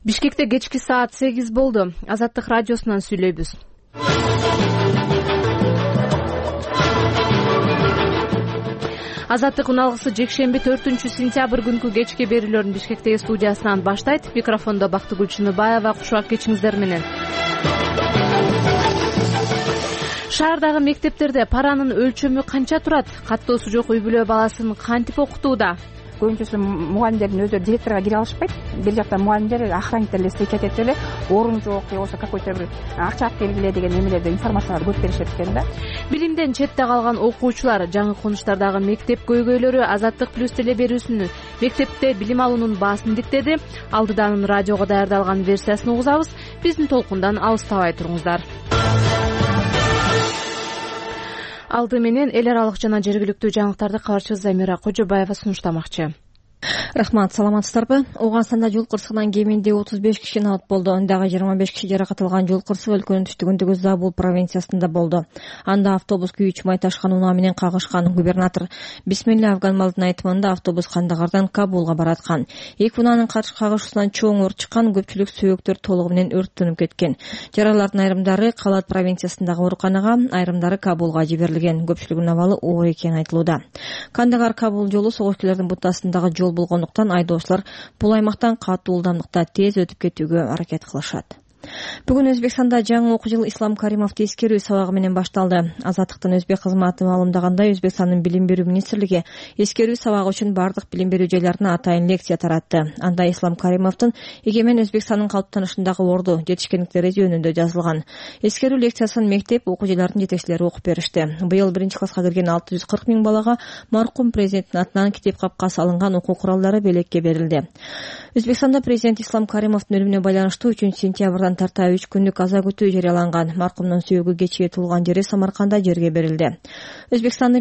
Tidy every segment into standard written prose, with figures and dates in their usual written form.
Бишкекте кечки саат 8 болду. Азаттык радиосунан сүйлөйбүз. Азаттык уналгысы жекшемби 4-сентябрь күнкү кечки берүүлөрүн Бишкектеги студиясынан баштайт. Микрофондо Бактыгүл Чыныбаева, кушак кечиңиздер менен. Шаардагы мектептерде паранын өлчөмү канча турат? Каттоосу жок үй бүлө баласын кантип окутууда? Көбүнчөсү мугалимдердин өздөрү директорго кире алышпайт. Бир жактан мугалимдер охранниктер эле встречать этип эле орун жок же болбосо какой-то бир акча алып келгиле деген эмелерди информацияларды көп беришет экен да. Билимден четте калган окуучулар, жаңы конуштардагы мектеп көйгөйлөрү Азаттык плюс теле берүүсүнүн мектепте билим алуунун баасын диктеди. Алдыдан радиого даярдалган версиясын угузабыз. Биздин толкундан алыстабай туруңуздар. Алды менен эл аралык жана жергиликтүү жаңылыктарды кабарчыбыз Замира Кожобаева сунуштамакчы. Рахмат, саламатсыздарбы? Ооганстанда жол кырсыгынан кеминде 35 киши абат болду. Дагы 25 киши жаракат алган. Жол кырсыгы өлкөнүн түштүгүндөгү Забул провинциясында болду. Анда автобус күйүүчү май ташкан унаа менен кагышкан. Губернатор Бисмилла Афганмалдын айтымында автобус Кандагардан Кабулга бараткан. Эки унаанын кагышуусунан чоң өрт чыккан, көпчүлүк сөөктөр толугу менен өрттөнүп кеткен. Жаралардын айрымдары Калат провинциясындагы ооруканага, айрымдары Кабулга жиберилген. Көпчүлүгүнүн абалы оор экени айтылууда. Кандагар-Кабул жолу согушчулардын бутасындагы жол болгондуктан айдоочулар бул аймактан катуу ылдамдыкта тез өтүп кетүүгө аракет кылышат. Бүгүн Өзбекстанда жаңы окуу жылы Ислам Каримовду эскерүү сабагы менен башталды. Азаттыктын өзбек кызматы маалымдагандай, Өзбекстандын билим берүү министрлиги эскерүү сабагы үчүн бардык билим берүү жайларына атайын лекция таратты. Анда Ислам Каримовдун эгемен Өзбекстандын калыптанышындагы орду, жетишкендиктери жөнүндө жазылган. Эскерүү лекциясын мектеп окуу жайларынын жетекчилери окуп беришти. Быйыл 1-класска кирген 640 000 балага маркум президенттин атынан китеп капка салынган окуу куралдары белекке берилди. Өзбекстанда президент Ислам Каримовдун өлүмүнө байланыштуу 3-сентябрдан тарта 3 күндүк аза күтүү жарыяланган. Маркумдун сүйөгү кечээ туулган жери Самарканда жерге берилди. Өзбекстанды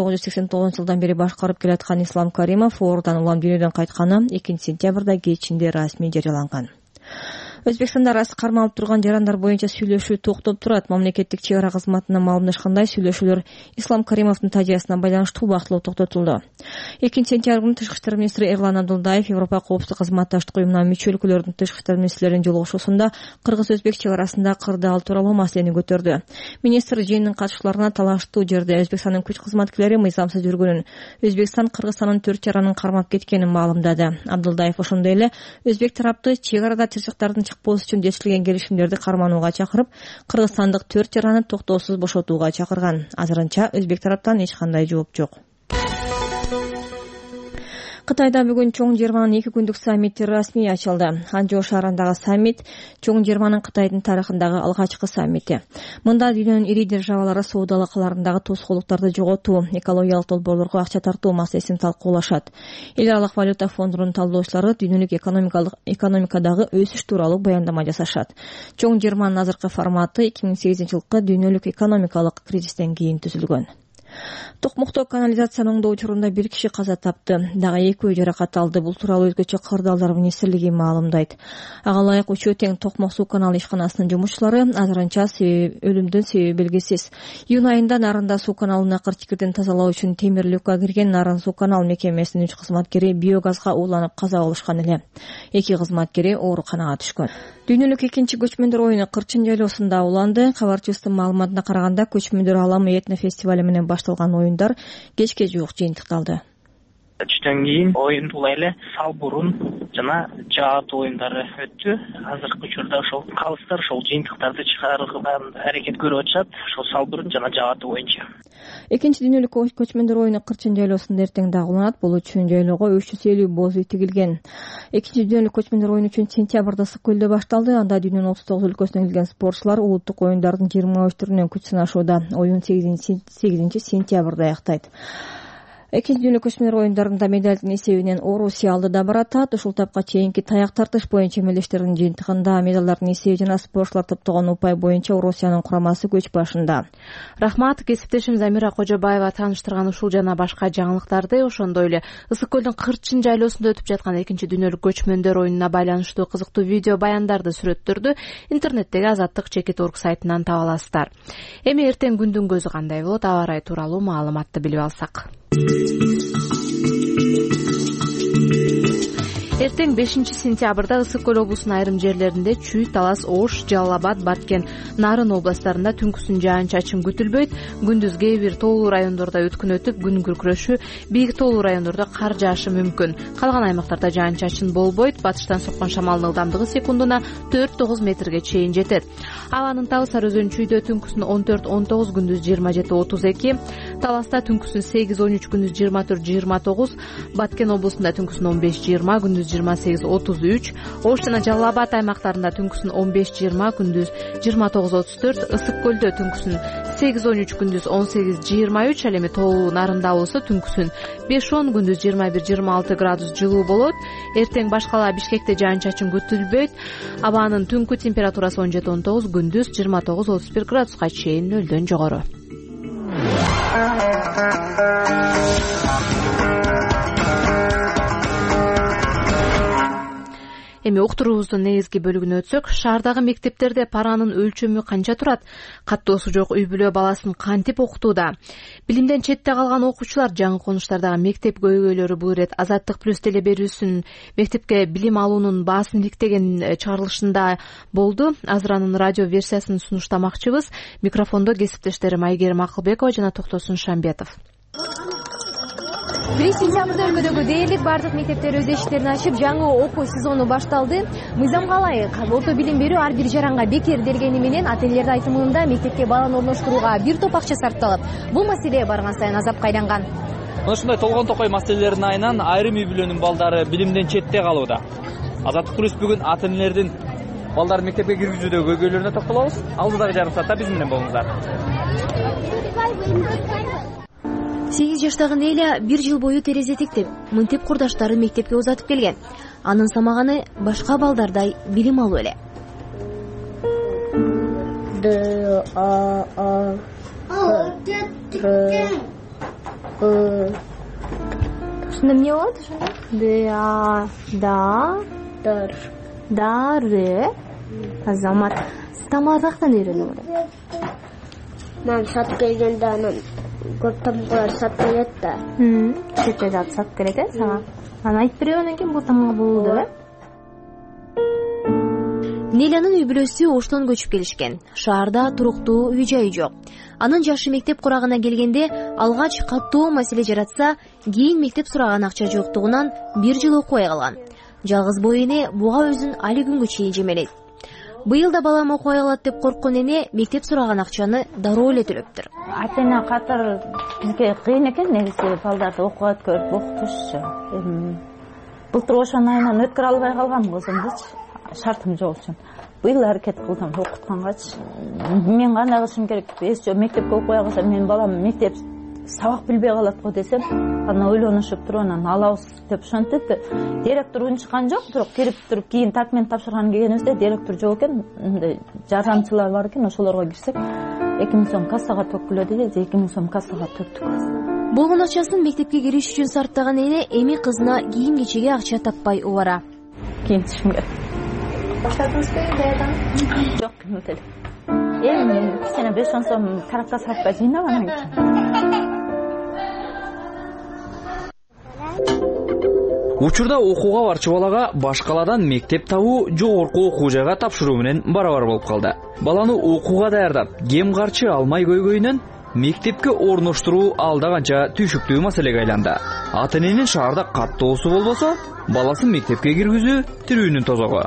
1989 жылдан бери башкарып келаткан Ислам Каримов оорудан улам дүйнөдөн кайтканы 2-сентябрда кечинде расмий жарыяланган. Өзбекстанда ырас кармалып турган жарандар боюнча сүйлөшүү токтоп турат. Мамлекеттик чек ара кызматына маалымдашкандай, сүйлөшүүлөр Ислам Каримовдун тажыясына байланыштуу убактылуу токтотулду. 2-сентябрь күнү Тышкы иштер министри Эрлан Абдулдаев Европа коопсуздук кызматташтык уюмуна мүчө өлкөлөрдүн тышкы иштер министрлеринин жолугушуусунда кыргыз-өзбек чек арасында кырды ал тууралуу маселени көтөрдү. Министр жыйындын катышууларына талаштуу жерде Өзбекстандын күч кызматкерлери мыйзамсыз жүргөнүн, Өзбекстан Кыргызстандын 4 жаранын кармап кеткенин маалымдады. Абдулдаев ошондой эле өзбек тарапты чек арада тырчыктардын чыкпоосу үчүн жетишилген келишимдерди карманууга чакырып, кыргызстандык 4 жараны токтоосуз бошотууга чакырган. Азырынча өзбек тараптан эч кандай жооп жок. Кытайда бүгүн Чоң Жыйырманын 2 күндүк саммити расмий ачылды. Ханчжоу шаарындагы саммит Чоң Жыйырманын Кытайдын тарыхындагы алгачкы саммити. Мында дүйнөнүн ири державалары соода алакаларындагы тоскоолдуктарды жоготуу, экологиялык долбоорлорго акча тартуу маселесин талкуулашат. Эл аралык валюта фондунун талдоочулары дүйнөлүк экономикадагы өсүш тууралуу баяндама жасашат. Чоң Жыйырманын азыркы форматы 2008 жылкы дүйнөлүк экономикалык кризистен кийин түзүлгөн. Токмокто канализация оңдоо учурунда 1 киши каза тапты, дагы 2 жаракат алды. Бул тууралуу өзгөчө кырдаалдар министрлиги маалымдайт. Ага ылайык Учуу тең Токмок суу каналы ишканасынын жумушчулары азырынча өлүмдүн себеби белгисиз. Июнь айында Нарында суу каналына кыртикирден тазалоо үчүн темир люкка кирген Нарын суу канал мекемесинин 3 кызматкери биогазга ууланып каза болушкан эле. 2 кызматкери ооруканага түшкөн. Дүйнөлүк экинчи көчмөндөр оюну Кырчын жайлоосунда уланды. Кабарчыбыздын маалыматына караганда, көчмөндөр аламы этно фестивали менен башталган оюндар кечке жуук жыйынтыкталды. Түштөн кийин оюн бул эле салбурун жана жаат оюндары өттү. Азыркы учурда ошол калыстар ошол жыйынтыктарды чыгарууга аракет көрүп атышат. Ошол салбурун жана жааты боюнча. Экинчи дүйнөлүк көчмөндөр оюну Кырчын жайлоосунда эртең дагы уланат. Бул үчүн жайлоого 350 боз үй тигилген. Экинчи дүйнөлүк көчмөндөр оюну үчүн сентябрда Ысык көлдө башталды. Анда дүйнөнүн 39 өлкөсүнөн келген спортчулар улуттук оюндардын 23 түрүнөн күч сынашууда. Оюн 8 сентябрда аяктайт. Экинчи дүйнөлүк көчмөндөр оюндарында медалдын эсебинен Орусия алдыда баратат. Ушул тапка чейинки таяк тартыш боюнча эмелештердин жыйынтыгында медалдардын эсеби жана спортчулар топтогон упай боюнча Орусиянын курамасы көч башында. Рахмат, кесиптешим Замира Кожобаева тааныштырган ушул жана башка жаңылыктарды, ошондой эле Ысык көлдүн Кырчын жайлоосунда өтүп жаткан экинчи дүйнөлүк көчмөндөр оюнуна байланыштуу кызыктуу видео баяндарды, сүрөттөрдү интернеттеги Азаттык.org сайтынан таба аласыздар. Эми эртең күндүн көзү кандай болот, аба ырайы тууралуу маалыматты билип алсак. Эртең 5-сентябрда Ысык көл облусунун айрым жерлеринде Чүй, Талас, Ош, Жалал Абад, Баткен, Нарын областарында түнкүсүн жаан-чачын күтүлбөйт. Күндүз кээ бир тоолуу райондордо өткүн өтүп, күн күркүрөшү, бийик тоолуу райондордо кар жаашы мүмкүн. Калган аймактарда жаан-чачын болбойт. Батыштан соккон шамалдын ылдамдыгы секундуна 4-9 метрге чейин жетет. Абанын табы Сары Өзөн Чүйдө түнкүсүн 14-19, күндүз 27-32, Таласта түнкүсүн 8-13, күндүз 24-29, Баткен облусунда түнкүсүн 15-20, күндүз 28-33, Ош жана Жалал Абад аймактарында түнкүсүн 15-20, күндүз 29-34, Ысык көлдө түнкүсүн 8-13, күндүз 18-23, ал эми тоолуу Нарында болсо түнкүсүн 5-10, күндүз 21-26 градус жылуу болот. Эртең башкала Бишкекте жаан-чачын күтүлбөйт. Абанын түнкү температурасы 17-19, күндүз 29-31 градуска чейин нөлдөн жогору. Эми уктуруубуздун негизги бөлүгүнө өтсөк, шаардагы мектептерде паранын өлчөмү канча турат? Каттоосу жок үй бүлө баласын кантип окутууда? Билимден четте калган окуучулар жаңы конуштардагы мектеп көйгөйлөрү бул ирет Азаттык плюс теле берүүсүнүн мектепке билим алуунун баасын иликтеген чыгарылышында болду. Азыр анын радио версиясын сунуштамакчыбыз. Микрофондо кесиптештерим Айгерим Акылбекова жана Токтосун Шамбетов. 1-сентябрда өлкөдөгү дээрлик бардык мектептер өз эшиктерин ачып, жаңы окуу сезону башталды. Мыйзамга ылайык орто билим берүү ар бир жаранга бекер дергени менен ателлердин айтымында мектепке баланы орноштурууга бир топ акча сарпталат. Бул маселе барган сайын азапка айланган. Ушундай толгон токой маселелердин айынан айрым үй бүлөнүн балдары билимден четте калууда. Азаттык плюс бүгүн ата-энелердин балдарын мектепке киргизүүдөгү көйгөйлөрүнө токтолобуз. Алдыдагы жарым саатта биз менен болуңуздар. 8 жаштагы Неля 1 жыл бою терезе тиктеп, мынтип курдаштарын мектепке узатып келген. Анын самаганы башка балдардай билим алуу эле. Ушунда эмне болот ошондо? Дары. Азамат, тамадактан үйрөнүп атат. Мен сатып келгенде анан көп тамгалар сатып келет да. Четте да сатып келет сага. Анан айтып беребен экен бул тамга болду э? Нелянын үй бүлөсү Оштон көчүп келишкен. Шаарда туруктуу үй-жай жок. Анын жашы мектеп курагына келгенде алгач каттуу маселе жаратса, кийин мектеп сураган акча жоктугунан 1 жыл окубай калган. Жалгыз бой эне буга өзүн али күнгө чейин жемелейт. Быйыл да балам окубай калат деп корккон эне мектеп сураган акчаны дароо эле төлөптүр. Ата-эне катары бизге кыйын экен негизи балдарды окууга өткөрүп окутушчу. Былтыр ошон айынан өткөрө албай калгам кызымдычы, шартым жок үчүн. Быйыл аракет кылдым окуткангачы. Мен кандай кылышым керек? Эсче мектепке окубай калса менин балам мектеп сабак билбей калат го десем, анан ойлонушуп туруп анан алабыз деп ошентип. Директор унчуккан жок, бирок кирип туруп кийин документ тапшырган келгенибизде директор жок экен, жардамчылар бар экен, ошолорго кирсек 2000 сом кассага төккүлө деди, 2000 сом кассага төктүк. Болгон акчасын мектепке кириш үчүн сарптаган эне эми кызына кийим-кечеге акча таппай убара. Кийинтишим керек. Баштадыңызбы даядан? Жок, кимет эле. Эми кичине 5-10 сом тарапка сарпка жыйнап анан Учурда окууга барчу балага башкаладан мектеп табуу жогорку окуу жайга тапшыруу менен барабар болуп калды. Баланы окууга даярдап, кем карчы алмай көйгөйүнөн мектепке орноштуруу алда канча түйшүктүү маселеге айланды. Ата-эненин шаарда каттоосу болбосо, баласын мектепке киргизүү тирүүнүн тозогу.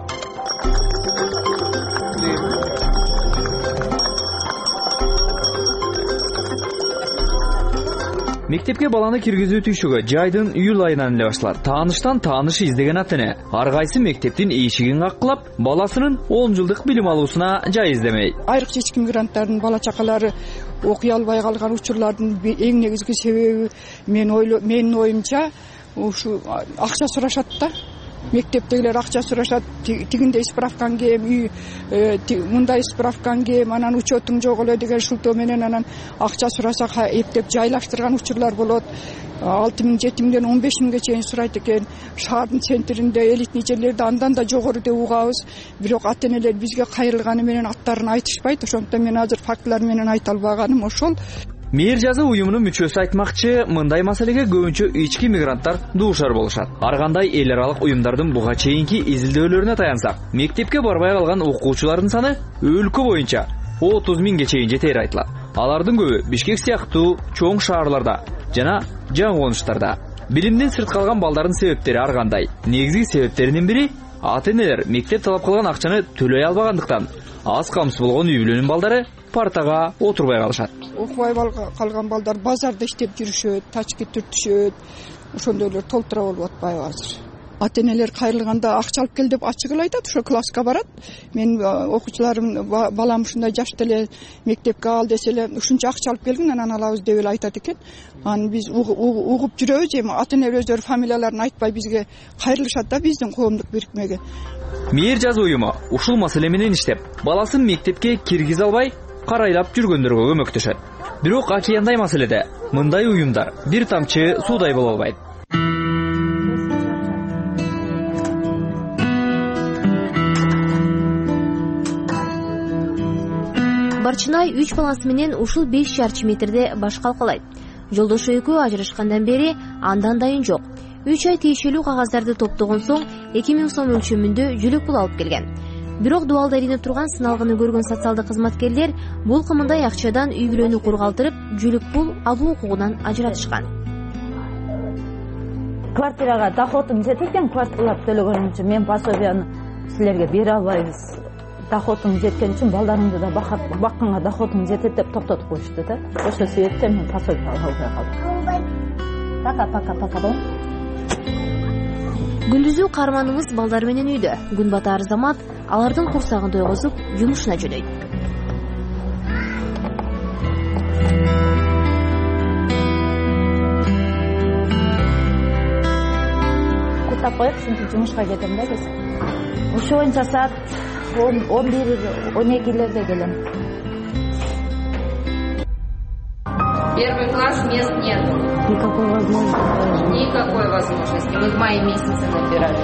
Мектепке баланы киргизүү түйшүгү жайдын июль айынан эле башталат. Тааныштан таанышы издеген ата-эне ар кайсы мектептин эшигин каккылап, баласынын 10 жылдык билим алуусуна жай издемей. Айрык чечки мигранттардын бала чакалары окуй албай калган учурлардын эң негизги себеби менин оюмча ушу акча сурашат да. Мектептегилер акча сурашат, тигиндей справкаң кем, мындай справкаң кем, анан учетуң жок эле деген шылтоо менен анан акча сурасак эптеп жайлаштырган учурлар болот. 6000-7000ден 15000ге чейин сурайт экен. Шаардын центринде элитный жерлерде андан да жогору деп угабыз. Бирок ата-энелер бизге кайрылганы менен аттарын айтышпайт. Ошондуктан мен азыр фактылар менен айта албаганым ошол. Мээр жазы уюмунун мүчөсү айтмакчы, мындай маселеге көбүнчө ички мигранттар дуушар болушат. Ар кандай эл аралык уюмдардын буга чейинки изилдөөлөрүнө таянсак, мектепке барбай калган окуучулардын саны өлкө боюнча 30 миңге чейин жетери айтылат. Алардын көбү Бишкек сыяктуу чоң шаарларда жана жаңы конуштарда. Билимден сырт калган балдардын себептери ар кандай. Негизги себептеринин бири ата-энелер мектеп талап кылган акчаны төлөй албагандыктан аз камсыз болгон үй бүлөнүн балдары партага отурбай калышат. Окубай калган балдар базарда иштеп жүрүшөт, тачки түртүшөт. Ошондойлор толтура болуп атпайбы азыр. Ата-энелер кайрылганда акча алып кел деп ачык айтат, ошо класска барат. Мен окуучуларым балам ушундай жашта эле мектепке ал десе эле ушунча акча алып келгин, анан алабыз деп эле айтат экен. Аны биз угуп жүрөбүз, эми ата-энелер өздөрү фамилияларын айтпай бизге кайрылышат да биздин коомдук бирикмеге. Мээр жазы уюму ушул маселе менен иштеп, баласын мектепке киргизе албай карайлап жүргөндөргө көмөктөшөт. Бирок океандай маселеде мындай уюмдар бир тамчы суудай боло албайт. Барчынай 3 баласы менен ушул 5 чарчы метрде баш калкалайт. Жолдошу экөө ажырашкандан бери андан дайын жок. 3 ай тиешелүү кагаздарды топтогон соң 2000 сом өлчөмүндө жүлөк пул алып келген. Бирок дубалда илинип турган сыналгыны көргөн социалдык кызматкерлер бул кымындай акчадан үй бүлөнү кургалтырып, жүлөк пул алуу укугунан ажыратышкан. Квартирага доходум жетет экен, квартиралап төлөгөнүм үчүн мен пособияны силерге бере албайбыз. Доходум жеткен үчүн балдарыңды да бакканга доходум жетет деп токтотуп коюшту да. Ошол себептен мен пособия албай калдым. Пока. Күндүзү каарманыбыз балдар менен үйдө. Күн батаар замат алардын курсагын тойгозуп жумушуна жөнөйт. Кутап коюп, синтип жумушка кетем да биз. Ошо боюнча саат 11-12-лерде келем. Первый класс мест нет. Никакой возможности. Мы в мае месяце набирали.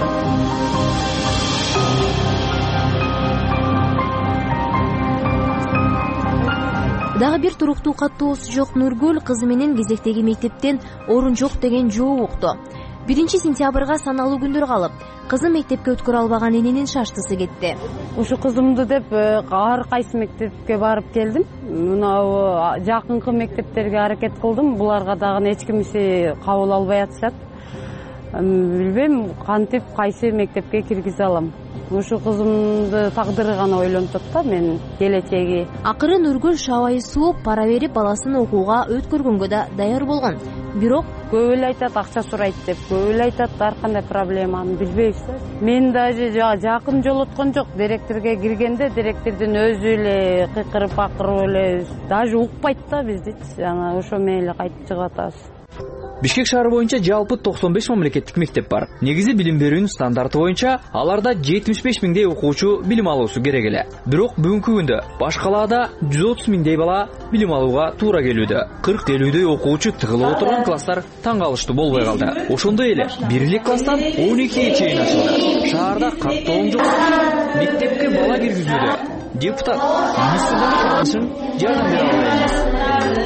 Дагы бир туруктуу каттоосу жок Нургүл кызы менен кезектеги мектептен орун жок деген жооп укту. 1 сентябрга саналуу күндөр калып, кызы мектепке өткөрө албаган эненин шаштысы кетти. Ушу кызымды деп ар кайсы мектепке барып келдим. Мына жакынкы мектептерге аракет кылдым. Буларга дагы эч кимиси кабыл албай атышат. Билбейм кантип кайсы мектепке киргизе алам. Ушу кызымды тагдыры гана ойлонтот да мен келечеги. Акыры Нургүл шабайы сууп, пара берип баласын окууга өткөргөнгө да даяр болгон. Бирок көп эле айтат акча сурайт деп, көп эле айтат ар кандай проблеманы билбейбиз. Мен даже жакын жолоткон жок. Директорге киргенде директордун өзү эле кыйкырып акырып эле даже укпайт да бизди. Жана ошо менен эле кайтып чыгып атабыз. Бишкек шаары боюнча жалпы 95 мамлекеттик мектеп бар. Негизи билим берүүнүн стандарты боюнча аларда 75 миңдей окуучу билим алуусу керек эле. Бирок бүгүнкү күндө баш калаада 130 миңдей бала билим алууга туура келүүдө. 40-50дөй окуучу тыгылып отурган класстар таң калыштуу болбой калды. Ошондой эле бир эле класстан 12 чейин ачылды. Шаарда каттоон жок. Мектепке бала киргизүүдө депутат министрдин жардам бере албайбыз.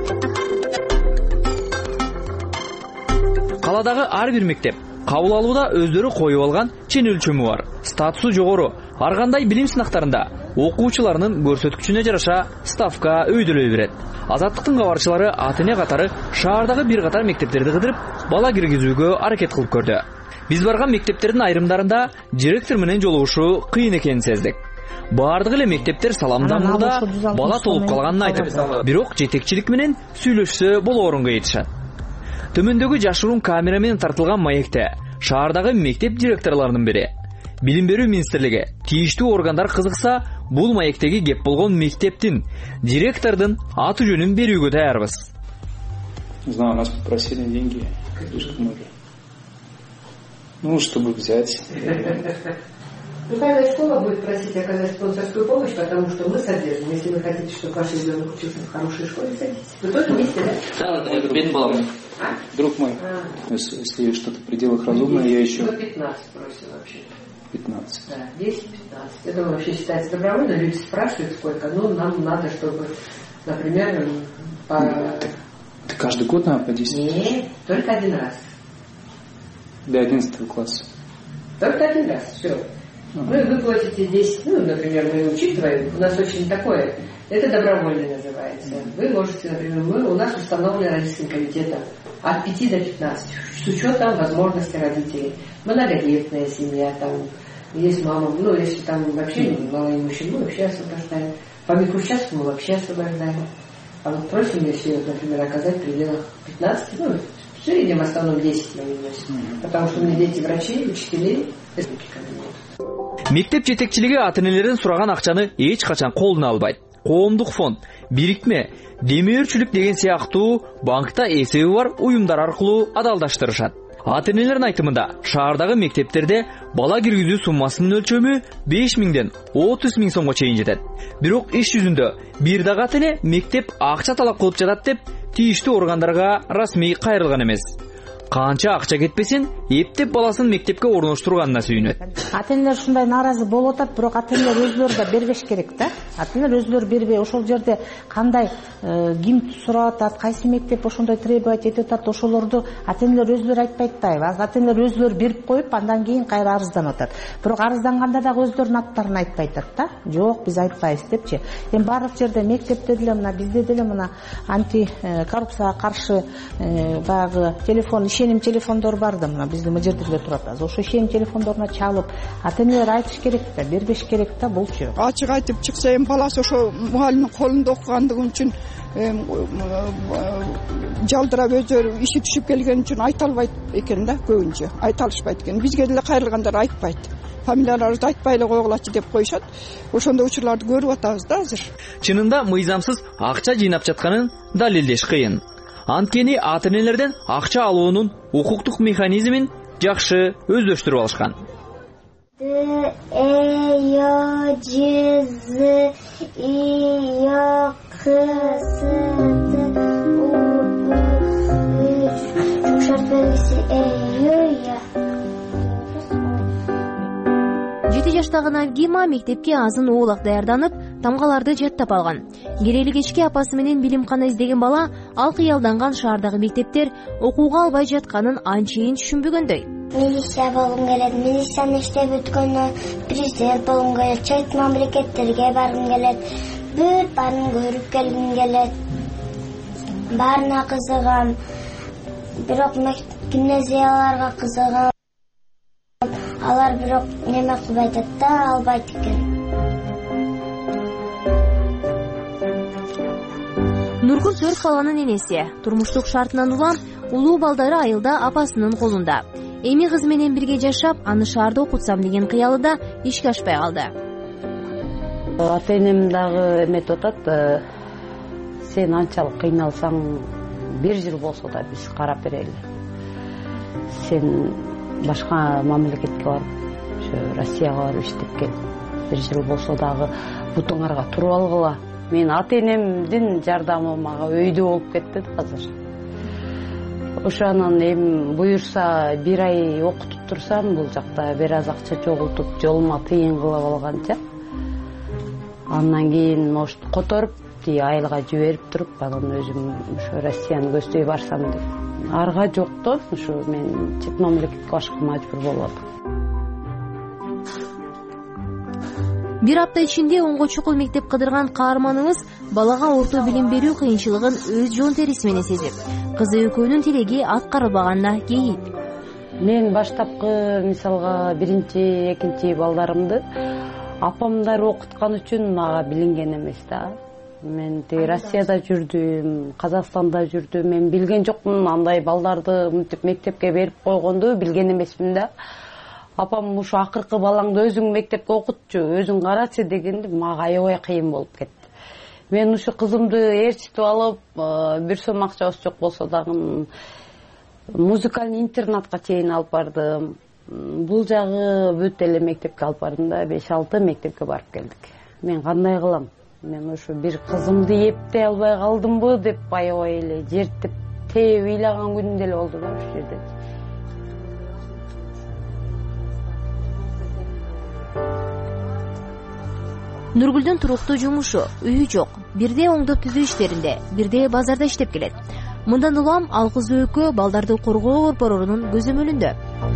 Каладагы ар бир мектеп кабыл алууда өздөрү коюп алган чен өлчөмү бар. Статусу жогору. Ар кандай билим сынактарында окуучуларынын көрсөткүчүнө жараша ставка өйдөлөй берет. Азаттыктын кабарчылары ата-эне катары шаардагы бир катар мектептерди кыдырып, бала киргизүүгө аракет кылып көрдү. Биз барган мектептердин айрымдарында директор менен жолугушуу кыйын экенин сездик. Баардык эле мектептер саламдамада бала толуп калганын айтып, бирок жетекчилик менен сүйлөшсө болоорунга айтышат. Төмөндөгү жашыруун камера менен тартылган маекте шаардагы мектеп директорлорунун бири Билим берүү министрлиги тийиштүү органдар кызыкса, бул маектеги кеп болгон мектептин директордун аты жөнүн берүүгө даярбыз. Знаю, нас попросили деньги. Ну, чтобы взять. Ну, тогда школа будет просить оказать спонсорскую помощь, потому что мы содержим. Если вы хотите, чтобы ваш ребенок учился в хорошей школе, садитесь. Вы тоже вместе, да? Да, это бен балам. Друг мой. Если что-то в пределах разумное, я еще... 15 просим вообще. 15. Да, 10-15. Это вообще считается добровольно. Люди спрашивают, сколько. Ну, нам надо, чтобы, например, Это каждый год надо по 10 тысяч? Нет, только один раз. До 11 класса. Только один раз, все. Вы платите 10, например, мы учитываем, у нас очень такое, это добровольно называется. Вы можете, например, у нас установлен родительским комитетом от 5 до 15, с учетом возможности родителей. Многодетная семья, там есть мама, если там вообще малоимущие, мы вообще освобождаем. По микроучастку мы вообще освобождаем. А вот просим, если, например, оказать в пределах 15, в среднем в основном 10 мы носим. Потому что у меня дети врачей, учителей, Мектеп жетекчилиги ата-энелерден сураган акчаны эч качан колуна албайт. Коомдук фонд, бирикме, демөөрчүлүк деген сыяктуу банкта эсеби бар уюмдар аркылуу адалдаштырышат. Ата-энелердин айтымында шаардагы мектептерде бала киргизүү суммасынын өлчөмү 5000ден 30.000 сомго чейин жетет. Бирок иш жүзүндө бир дагы ата-эне мектеп акча талап кылып жатат деп тийиштүү органдарга расмий кайрылган эмес. Канча акча кетпесин, эптеп баласын мектепке орноштурганына сүйүнөт. Ата-энелер ушундай нааразы болуп атат, бирок ата-энелер өзлөрү да бербеш керек да. Ата-энелер өзлөрү бербей, ошол жерде кандай ким сурап атат, кайсы мектеп ошондой требовать этип атат, ошолорду ата-энелер өзлөрү айтпайт да. Ата-энелер өзлөрү берип коюп, андан кийин кайра арызданып атат. Бирок арызданганда дагы өзлөрүнүн аттарын айтпай атат да. Жок, биз айтпайбыз депчи. Эми баардык жерде мектепте деле мына бизде деле мына антикоррупцияга каршы баягы телефон ишеним телефондор бар да, мына биздин жерде деле турат. Ошо ишеним телефондоруна чалып, ата-энелер айтыш керек да, бербеш керек да, булчу. Ачык айтып чыкса, эми баласы ошо мугалимдин колунда окугандыгы үчүн жалдырап өздөрү иши түшүп келген үчүн айта албайт экен да, көбүнчө айта алышпайт экен. Бизге деле кайрылгандар айтпайт. Фамилияларыбызды айтпай эле койгулачы деп коюшат. Ошондой учурларды көрүп атабыз да азыр. Чынында мыйзамсыз акча жыйнап жатканын далилдеш кыйын. Анткени ата-энелерден акча алуунун укуктук механизмин жакшы өздөштүрүп алышкан. Жети жаштагы Навгима мектепке азын оолак даярданып, тамгаларды жаттап алган. Керели кечке апасы менен билимкана издеген бала ал кыялданган шаардагы мектептер окууга албай жатканын анчейин түшүнбөгөндөй. Милиция болгум келет, милицияны иштеп өткөндөн президент болгум келет, чет мамлекеттерге баргым келет, бүт баарын көрүп келгим келет. Баарына кызыгам. Бирок гимназияларга кызыгам. Алар бирок неме кылбайт да, албайт экен. Нургул 4 баланын энеси. Турмуштук шартынан улам, улуу балдары айылда апасынын колунда. Эми кызы менен бирге жашап, аны шаарда окутсам деген кыялы да ишке ашпай калды. Ата-энем дагы эметип атат, сен анчалык кыйналсаң 1 жыл болсо да биз карап берели. Сен башка мамлекетке барып, Россияга барып иштеп кел. 1 жыл болсо дагы бутуңарга туруп алгыла. Мен ата-энемдин жардамы мага өйдө болуп кетти азыр. Ошонун эми буюрса 1 ай окутуп турсам, бул жакта бир аз акча чогултуп, жолума тыйын кылып алганча. Андан кийин может которуп, айылга жиберип туруп, анан өзүм ошо Россияны көздөй барсам деп. Арга жоктон ушу мен чет мамлекетке башка мажбур болуп атам. Бир апта ичинде онго чукул мектеп кыдырган каарманыбыз балага орто билим берүү кыйынчылыгын өз жон териси менен сезип, кызы экөөнүн тилеги аткарылбаганына кейит. Мен баштапкы мисалга 1-2 балдарымды апамдар окуткан үчүн мага билинген эмес да. Мен Россияда жүрдүм, Казакстанда жүрдүм. Мен билген жокмун, андай балдарды мектепке берип койгонду билген эмесмин да. Апам ушу акыркы балаңды өзүң мектепке окутчу, өзүң карачы дегенде мага аябай кыйын болуп кетти. Мен ушу кызымды ээрчитип алып, бир сом акчабыз жок болсо дагы музыкальный интернатка чейин алып бардым. Бул жагы бүт эле мектепке алып бардым да, 5-6 мектепке барып келдик. Мен кандай кылам? Мен ушу бир кызымды эптей албай калдымбы деп аябай эле жертип тээп ыйлаган күнүм деле болду да ушул жерде. Нургүлдүн туруктуу жумушу, үйү жок. Бирде оңдоп түзүү иштеринде, бирде базарда иштеп келет. Мындан улам ал кыз экөө балдарды коргоо борборунун көзөмөлүндө.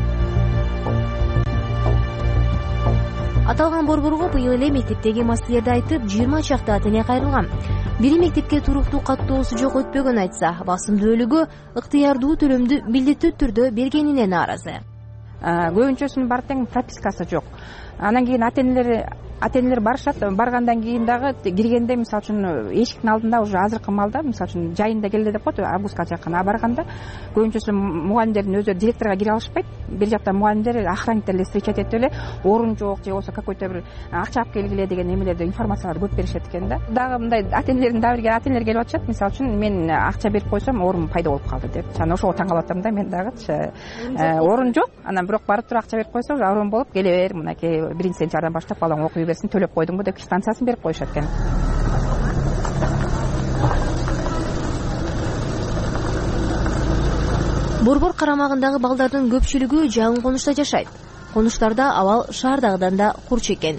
Аталган борборго быйыл эле мектептеги маселелерди айтып 20 чакты ата-эне кайрылган. Бири мектепке туруктуу каттоосу жок өтпөгөн айтса, басымдуу бөлүгү ыктыярдуу төлөмдү милдеттүү түрдө бергенине нааразы. Көбүнчөсүнүн баары тең пропискасы жок. Анан кийин ата-энелер барышат, баргандан кийин дагы киргенде мисалы үчүн эшиктин алдында уже азыркы малда мисалы үчүн жайында келди деп коет, августка жакын. Барганда көбүнчөсү мугалимдердин өзү директорго кире алышпайт. Бир жакта мугалимдер охранниктер встречать этип эле орун жок же болбосо какой-то бир акча алып келгиле деген эмелерди, информацияларды көп беришет экен да. Дагы мындай ата-энелердин ата-энелер келип атышат, мисалы үчүн мен акча берип койсом орун пайда болуп калды деп. Жана ошого таң калып атам да мен дагычы. Орун жок, анан бирок барып туруп акча берип койсо орун болуп келе бер, мынакей 1-сентябрдан баштап балаң окуй берсин, төлөп койдуңбу деп квитанциясын берип коюшат экен. Борбор карамагындагы балдардын көпчүлүгү жаңы конушта жашайт. Конуштарда абал шаардагыдан да курч экен.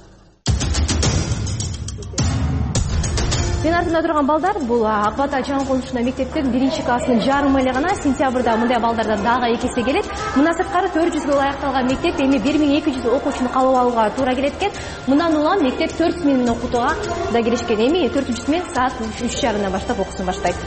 Мен артымда турган балдар бул Ак Бата жаңы конушунда мектептин 1-классынын жарымы эле гана. Сентябрда мындай балдардан дагы экесе келет. Мына сырткары 400 аякталган мектеп эми 1200 окуучуну кабыл алууга туура келет экен. Мындан улам мектеп 4 сменаны окутууга да киришкен. Эми 4-смен саат 3:30 баштап окуусун баштайт.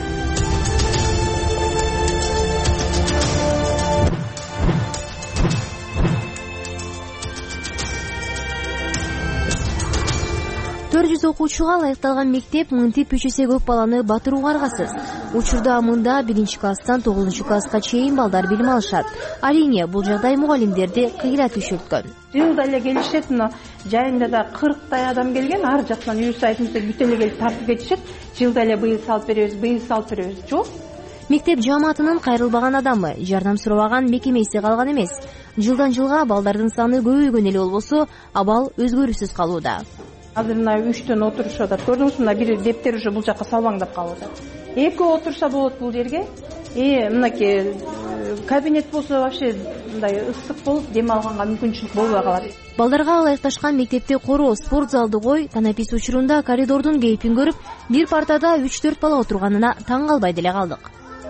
Окуучуга ылайыкталган мектеп мынтип 3 эсе көп баланы батырууга аргасыз. Учурда мында 1-класстан 9-класска чейин балдар билим алышат. Алийне бул жагдай мугалимдерди кыйра түшүрткөн. Жылда эле келишет, мына жайында да 40 адам келген, ар жактан үй сайтыбызда бүт эле келип тартып кетишет. Жылда эле быйыл салып беребиз, жок. Мектеп жамаатынын кайрылбаган адамы, жардам сурабаган мекемеси калган эмес. Жылдан жылга балдардын саны көбөйгөн эле болбосо, абал өзгөрүүсүз калууда. Азыр мына 3төн отурушуп атат. Көрдүңүзбү, мына бир дептер уже бул жакка салбаңдап калып атат. 2 отурса болот бул жерге. Мынакей кабинет болсо вообще мындай ысык болуп, дем алганга мүмкүнчүлүк болбой калат. Балдарга ылайыкташкан мектепти короо спорт залды кой, танапис учурунда коридордун кейпин көрүп, бир партада 3-4 бала отурганына таң калбай деле калдык.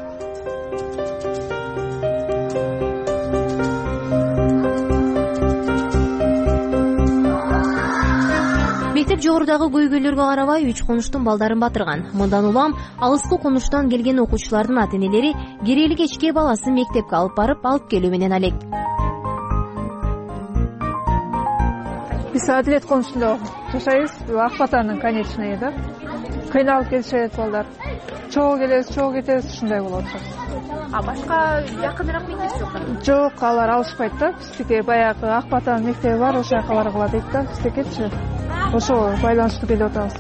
Мектеп жогорудагы көйгөйлөргө карабай 3 конуштун балдарын батырган. Мындан улам алыскы конуштан келген окуучулардын ата-энелери керели кечке баласын мектепке алып келүү менен алек. Биз Адилет конушунда жашайбыз, Ак Батанын конечный да. Кыйналып келишет балдар. Чогуу келебиз, чогуу кетебиз, ушундай болот. Башка жакыныраак мектеп жок? Жок, алар алышпайт да. Биздики баягы Ак Батанын мектеби бар, ошол жака баргыла дейт да. Биздикичи ошо байланыштуу келип атабыз.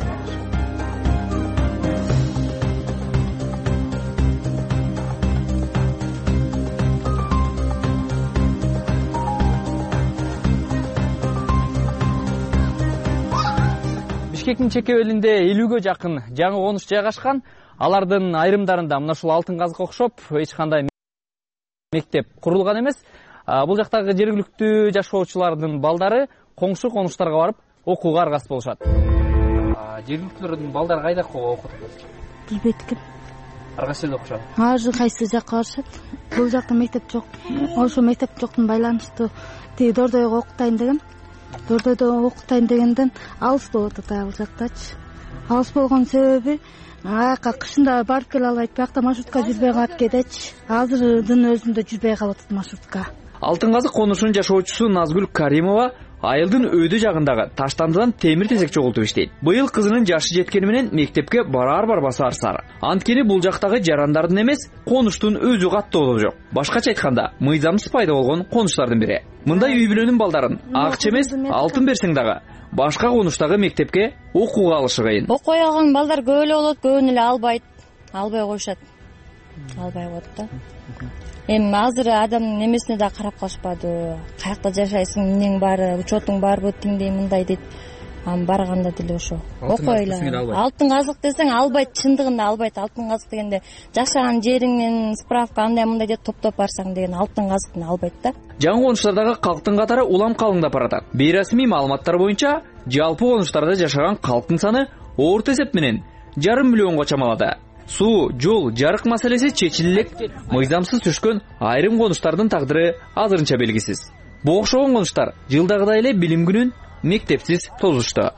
Бишкектин чекебелинде 50гө жакын жаңы конуш жайгашкан. Алардын айрымдарында мына ушул алтын казыкка окшоп эч кандай мектеп курулган эмес. Бул жактагы жергиликтүү жашоочулардын балдары коңшу конуштарга барып окууга аргасыз болушат. Жергиликтүүлөрдүн балдары кайда окуп атат? Билбейт экен. Аргасыз жерде окушат. Азыр кайсы жакка барышат? Бул жакта мектеп жок. Ошо мектеп жоктун байланыштуу тиги Дордойго окутайын деген. Дордойдо окутайын дегенден алыс болуп атат ал жактачы. Алыс болгон себеби аяка кышында барып келе албайт, биякта маршрутка жүрбөй калат кедечи. Азырдын өзүндө жүрбөй калып атат маршрутка. Алтын казык конушунун жашоочусу Назгүл Каримова айылдын өйдө жагындагы таштандыдан темир тезек чогултуп иштейт. Быйыл кызынын жашы жеткени менен мектепке барбасы арсары. Анткени бул жактагы жарандардын эмес, конуштун өзү каттоолугу жок. Башкача айтканда, мыйзамсыз пайда болгон конуштардын бири. Мындай үй бүлөнүн балдарын акча эмес, алтын берсең дагы башка конуштагы мектепке окууга алышы кыйын. Окуй алган балдар көп эле болот, көбүнө эле албай коюшат. Албай коет да. Эми азыр адамдын эмесине да карап калышпады. Каякта жашайсың, эмнең бар, учетуң барбы, тиңдей мындай дейт. анан барганда деле ошо окуй эле. Алтын казык десең албайт, чындыгында албайт. Алтын казык дегенде жашаган жериңден справка андай мындай деп топтоп барсаң деген алтын казыктын албайт да. Жаңы конуштардагы калктын катары улам калыңдап баратат. Бейресми маалыматтар боюнча жалпы конуштарда жашаган калктын саны орто эсеп менен 1,5 миллионго чамалады. Суу, жол, жарык маселеси чечиле элек, мыйзамсыз түшкөн айрым конуштардын тагдыры азырынча белгисиз. Бу окшогон конуштар жылдагыдай эле билим күнүн мектепсиз тозушту.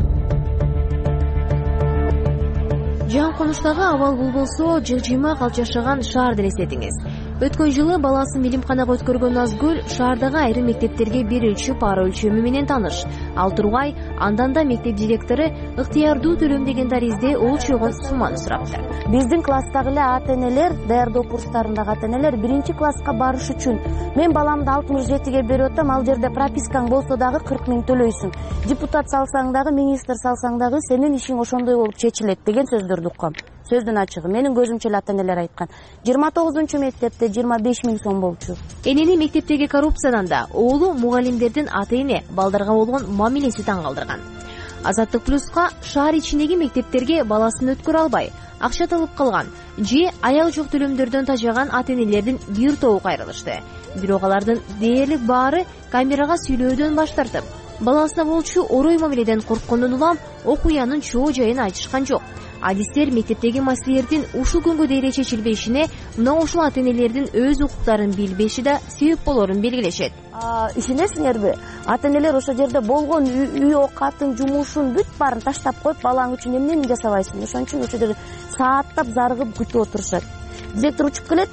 Жаңы конуштагы абал бул болсо, жылжыйма калып жашаган шаар элестетиңиз. Өткөн жылы баласын билимканага өткөргөн Назгүл шаардагы айрым мектептерге берүүчү пара өлчөмү менен тааныш. Ал тургай андан да мектеп директору ыктыярдуу төлөм деген таризде ол чогон сумманы сурапты. Биздин класстагы эле ата-энелер, даярдоо курстарындагы ата-энелер 1-класска барыш үчүн мен баламды 67-ге берип атам, ал жерде пропискаң болсо дагы 40 000 төлөйсүң. Депутат салсаң дагы, министр салсаң дагы сенин ишиң ошондой болуп чечилет деген сөздөрдү уккам. Сөздүн ачыгы менин көзүмчө эле ата-энелер айткан. 29-мектепте 25 000 сом болчу. Энени мектептеги коррупциядан да оолу мугалимдердин ата-эне балдарга болгон мамилеси таң калтырган. Азаттык плюска шаар ичиндеги мектептерге баласын өткөрө албай, акча талып калган же аял жок төлөмдөрдөн тажаган ата-энелердин бир тобу кайрылышты. Бирок алардын дээрлик баары камерага сүйлөөдөн баш тартып, баласына болчу орой мамиледен корккондон улам окуянын чоо жайын айтышкан жок. Адистер мектептеги маселелердин ушул күнгө дейин чечилбешине мына ушул ата-энелердин өз укуктарын билбеши да себеп болорун белгилешет. Ишенесиңерби? Ата-энелер ошол жерде болгон үй окатын, жумушун бүт баарын таштап коюп, балаң үчүн эмне жасабайсың? Ошон үчүн ошол жерде сааттап зарыгып күтүп отурушат. Директор учуп келет,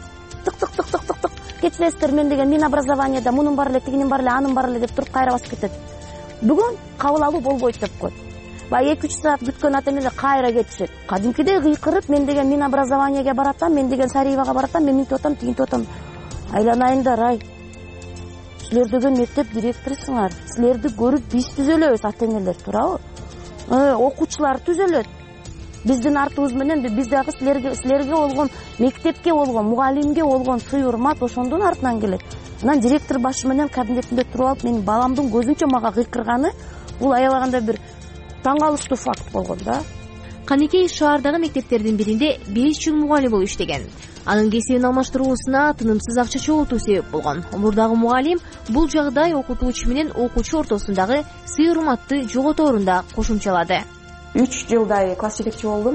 тык кечиресиздер, мен деген Минобразованияда мунун бар эле, тигинин бар эле, анын бар эле деп туруп кайра басып кетет. Бүгүн кабыл алуу болбойт деп коет. 2-3 саат күткөн ата-энелер кайра кетишет. Кадимкидей кыйкырып, мен деген Минобразованияга баратам, мен деген Сариевага баратам, мен минтип атам, тигинтип атам. Айланайындар, ай. Силер деген мектеп директорусуңар. Силерди көрүп биз түзөлөбүз, ата-энелер, туурабы? Окуучулар түзөлөт. Биздин артыбыз менен биз дагы силерге болгон, мектепке болгон, мугалимге болгон сый урмат ошондун артынан келет. Анан директор башы менен кабинетинде туруп алып, менин баламдын көзүнчө мага кыйкырганы, бул аябаганда бир таң калыштуу факт болгон да. Канекей шаардагы мектептердин биринде 500 мугалим болуп иштеген. Анын кесибин алмаштыруусуна тынымсыз акча чогултуу себеп болгон. Мурдагы мугалим бул жагдай окутуучу менен окуучу ортосундагы сый урматты жоготорун да кошумчалады. 3 жылдай класс жетекчи болдум.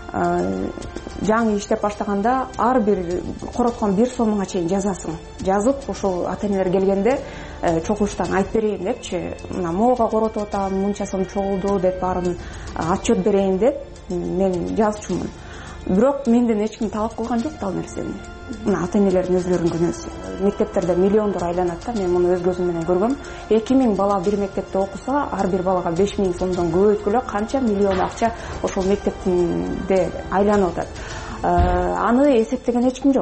Жаңы иштеп баштаганда ар бир короткон 1 сомунга чейин жазасың. Жазып, ошол ата-энелер келгенде чогулуштан айтып берейин депчи, мына моого коротуп атам, мынча сом чогулду деп баарын отчет берейин деп мен жазчумун. Бирок менден эч ким талап кылган жок ал нерсени. Мына ата-энелердин өздөрүнүн күнөөсү. Мектептерде миллиондор айланат да, мен муну өз көзүм менен көргөм. 2000 бала бир мектепте окуса, ар бир балага 5000 сомдон көбөйткүлө канча миллион акча ошол мектептинде айланып атат. Аны эсептеген эч ким жок.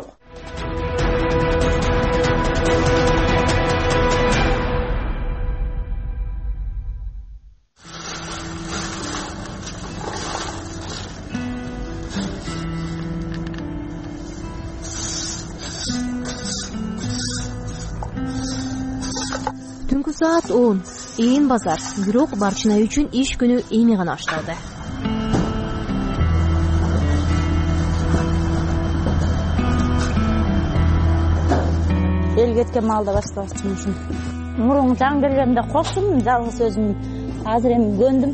Түнкү саат 10. Ээн базар. Бирок Барчынай үчүн иш күнү эми гана башталды. Эл кеткен маалда баштабакчымын. Мурун жаңы келгенде корктум, жалгыз өзүм. Азыр эми көндүм.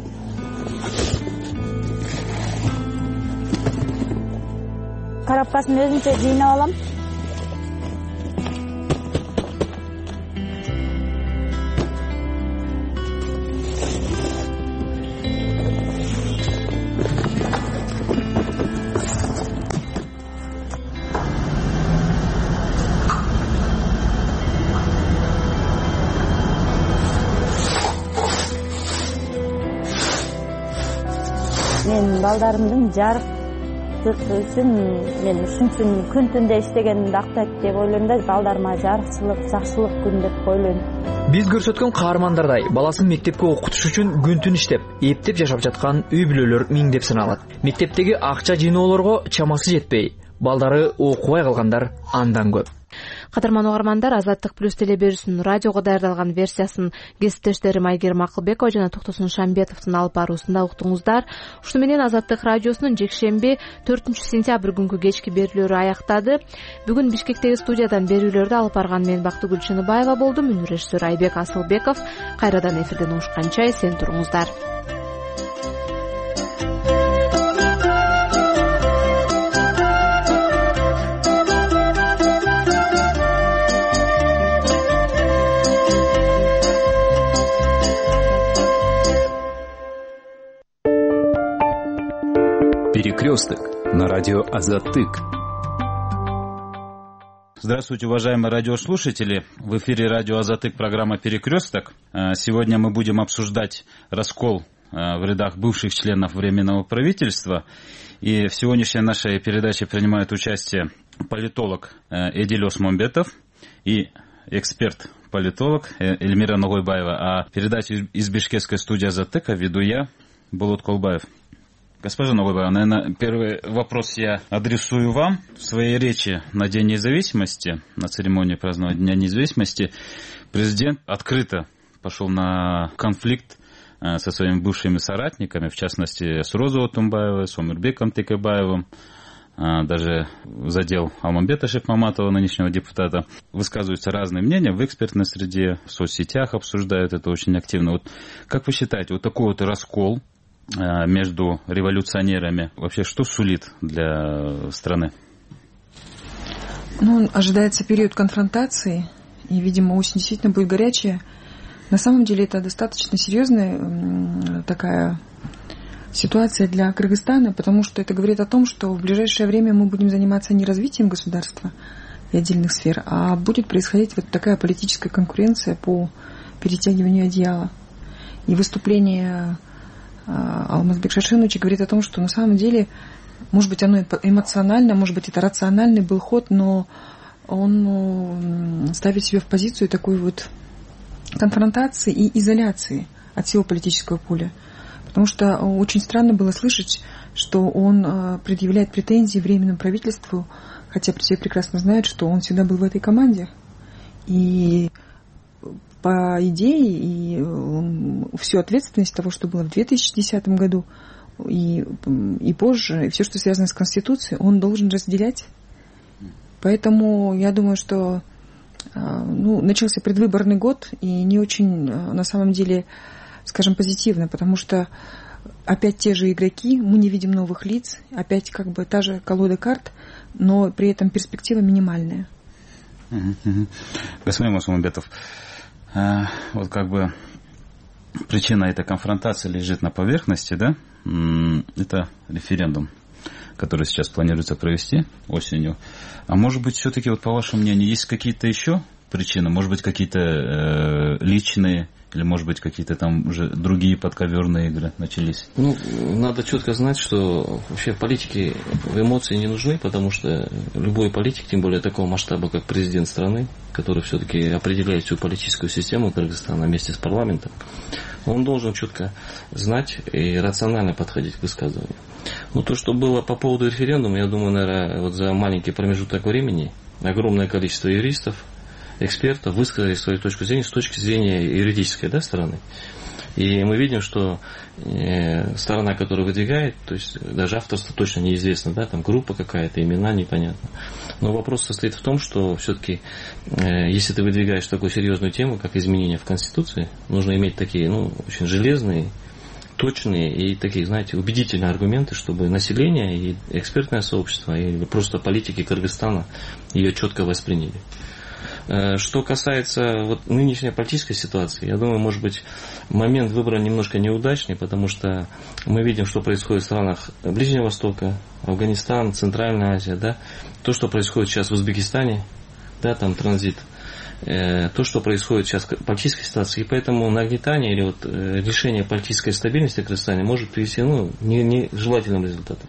Карапкасын өзүмчө жыйнап алам. Мен балдарымдын жарыктык үчүн мен ушунчун күн түндө иштегенимди актайт деп ойлойм да, балдарыма жарыкчылык, жакшылык күн деп ойлойм. Биз көрсөткөн каармандардай баласын мектепке окутуш үчүн күн түн иштеп, эптеп жашап жаткан үй бүлөлөр миңдеп саналат. Мектептеги акча жыйноолорго чамасы жетпей, балдары окубай калгандар андан көп. Кадырман угармандар, Азаттык плюс телеберүүсүнүн радиого даярдалган версиясын кесиптештерим Айгерим Акылбекова жана Токтосун Шамбетовдун алып баруусунда уктуңуздар. Ушуну менен Азаттык радиосунун жекшемби 4-сентябрь күнкү кечки берүүлөрү аяктады. Бүгүн Бишкектеги студиядан берүүлөрдү алып барган мен Бактыгүл Чыныбаева болдум. Үнү режиссер Айбек Асылбеков. Кайрадан эфирден угушканча эсен туруңуздар. Перекресток на радио Азаттык. Здравствуйте, уважаемые радиослушатели. В эфире радио Азаттык, программа «Перекресток». Сегодня мы будем обсуждать раскол в рядах бывших членов Временного правительства. И в сегодняшней нашей передаче принимают участие политолог Эдиль Осмонбетов и эксперт-политолог Эльмира Ногойбаева. А передачу из Бишкекской студии Азаттыка веду я, Болот Колбаев. Госпожа Ногойбаева, наверное, первый вопрос я адресую вам. В своей речи на День независимости, на церемонии празднования Дня независимости, президент открыто пошел на конфликт со своими бывшими соратниками, в частности, с Розой Отунбаевой, с Омирбеком Текебаевым, даже задел Алмамбета Шекмаматова, нынешнего депутата. Высказываются разные мнения в экспертной среде, в соцсетях обсуждают это очень активно. Вот как вы считаете, вот такой вот раскол между революционерами вообще что сулит для страны? Ожидается период конфронтации, и, видимо, осень действительно будет горячая. На самом деле это достаточно серьезная такая ситуация для Кыргызстана, потому что это говорит о том, что в ближайшее время мы будем заниматься не развитием государства и отдельных сфер, а будет происходить вот такая политическая конкуренция по перетягиванию одеяла. И выступление Алмазбек Шашинович говорит о том, что на самом деле, может быть, оно эмоционально, может быть, это рациональный был ход, но он ставит себя в позицию такой вот конфронтации и изоляции от всего политического поля. Потому что очень странно было слышать, что он предъявляет претензии Временному правительству, хотя все прекрасно знают, что он всегда был в этой команде. И по идее, и всю ответственность того, что было в 2010 году и позже, и все, что связано с Конституцией, он должен разделять. Поэтому я думаю, что начался предвыборный год, и не очень, на самом деле, скажем, позитивно, потому что опять те же игроки, мы не видим новых лиц, опять как бы та же колода карт, но при этом перспектива минимальная. Господин Осмонбетов, вот как бы причина этой конфронтации лежит на поверхности, да? Это референдум, который сейчас планируется провести осенью. А может быть, все-таки, вот по вашему мнению, есть какие-то еще причины? Может быть, какие-то личные, или, может быть, какие-то там уже другие подковерные игры начались? Надо четко знать, что вообще в политике эмоции не нужны, потому что любой политик, тем более такого масштаба, как президент страны, который все-таки определяет всю политическую систему Кыргызстана вместе с парламентом, он должен четко знать и рационально подходить к высказыванию. То, что было по поводу референдума, я думаю, наверное, вот за маленький промежуток времени огромное количество юристов, экспертов высказали свою точку зрения с точки зрения юридической стороны. И мы видим, что сторона, которая выдвигает, то есть даже авторство точно неизвестно, там группа какая-то, имена непонятно. Но вопрос состоит в том, что все-таки, если ты выдвигаешь такую серьезную тему, как изменения в Конституции, нужно иметь такие, очень железные, точные и такие, знаете, убедительные аргументы, чтобы население и экспертное сообщество, и просто политики Кыргызстана ее четко восприняли. Что касается нынешней политической ситуации, я думаю, может быть, момент выбора немножко неудачный, потому что мы видим, что происходит в странах Ближнего Востока, Афганистан, Центральная Азия, то, что происходит сейчас в Узбекистане, там транзит, то, что происходит сейчас в политической ситуации, и поэтому нагнетание или решение политической стабильности в Кыргызстане может привести к нежелательным результатам.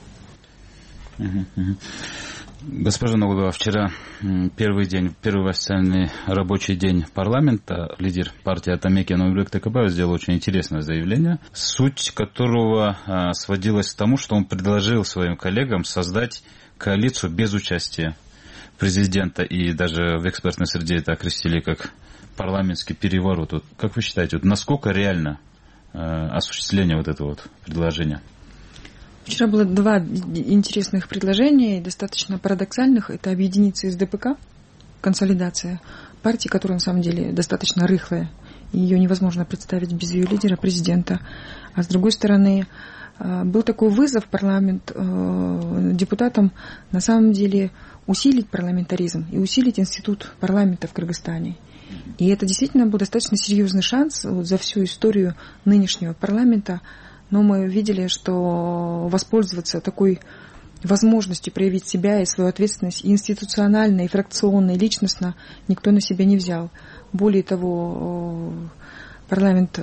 Госпожа Ногойбаева, вчера первый официальный рабочий день парламента, лидер партии Атамекен Омирбек Текебаев сделал очень интересное заявление, суть которого сводилась к тому, что он предложил своим коллегам создать коалицию без участия президента, и даже в экспертной среде это окрестили как парламентский переворот. Вот, как вы считаете, вот насколько реально осуществление вот этого вот предложения? Вчера было два интересных предложения, достаточно парадоксальных. Это объединиться из ДПК, консолидация партии, которая на самом деле достаточно рыхлая. Ее невозможно представить без ее лидера, президента. А с другой стороны, был такой вызов в парламент депутатам на самом деле усилить парламентаризм и усилить институт парламента в Кыргызстане. И это действительно был достаточно серьезный шанс за всю историю нынешнего парламента. Но мы видели, что воспользоваться такой возможностью проявить себя и свою ответственность и институционально, и фракционно, и личностно никто на себя не взял. Более того, парламент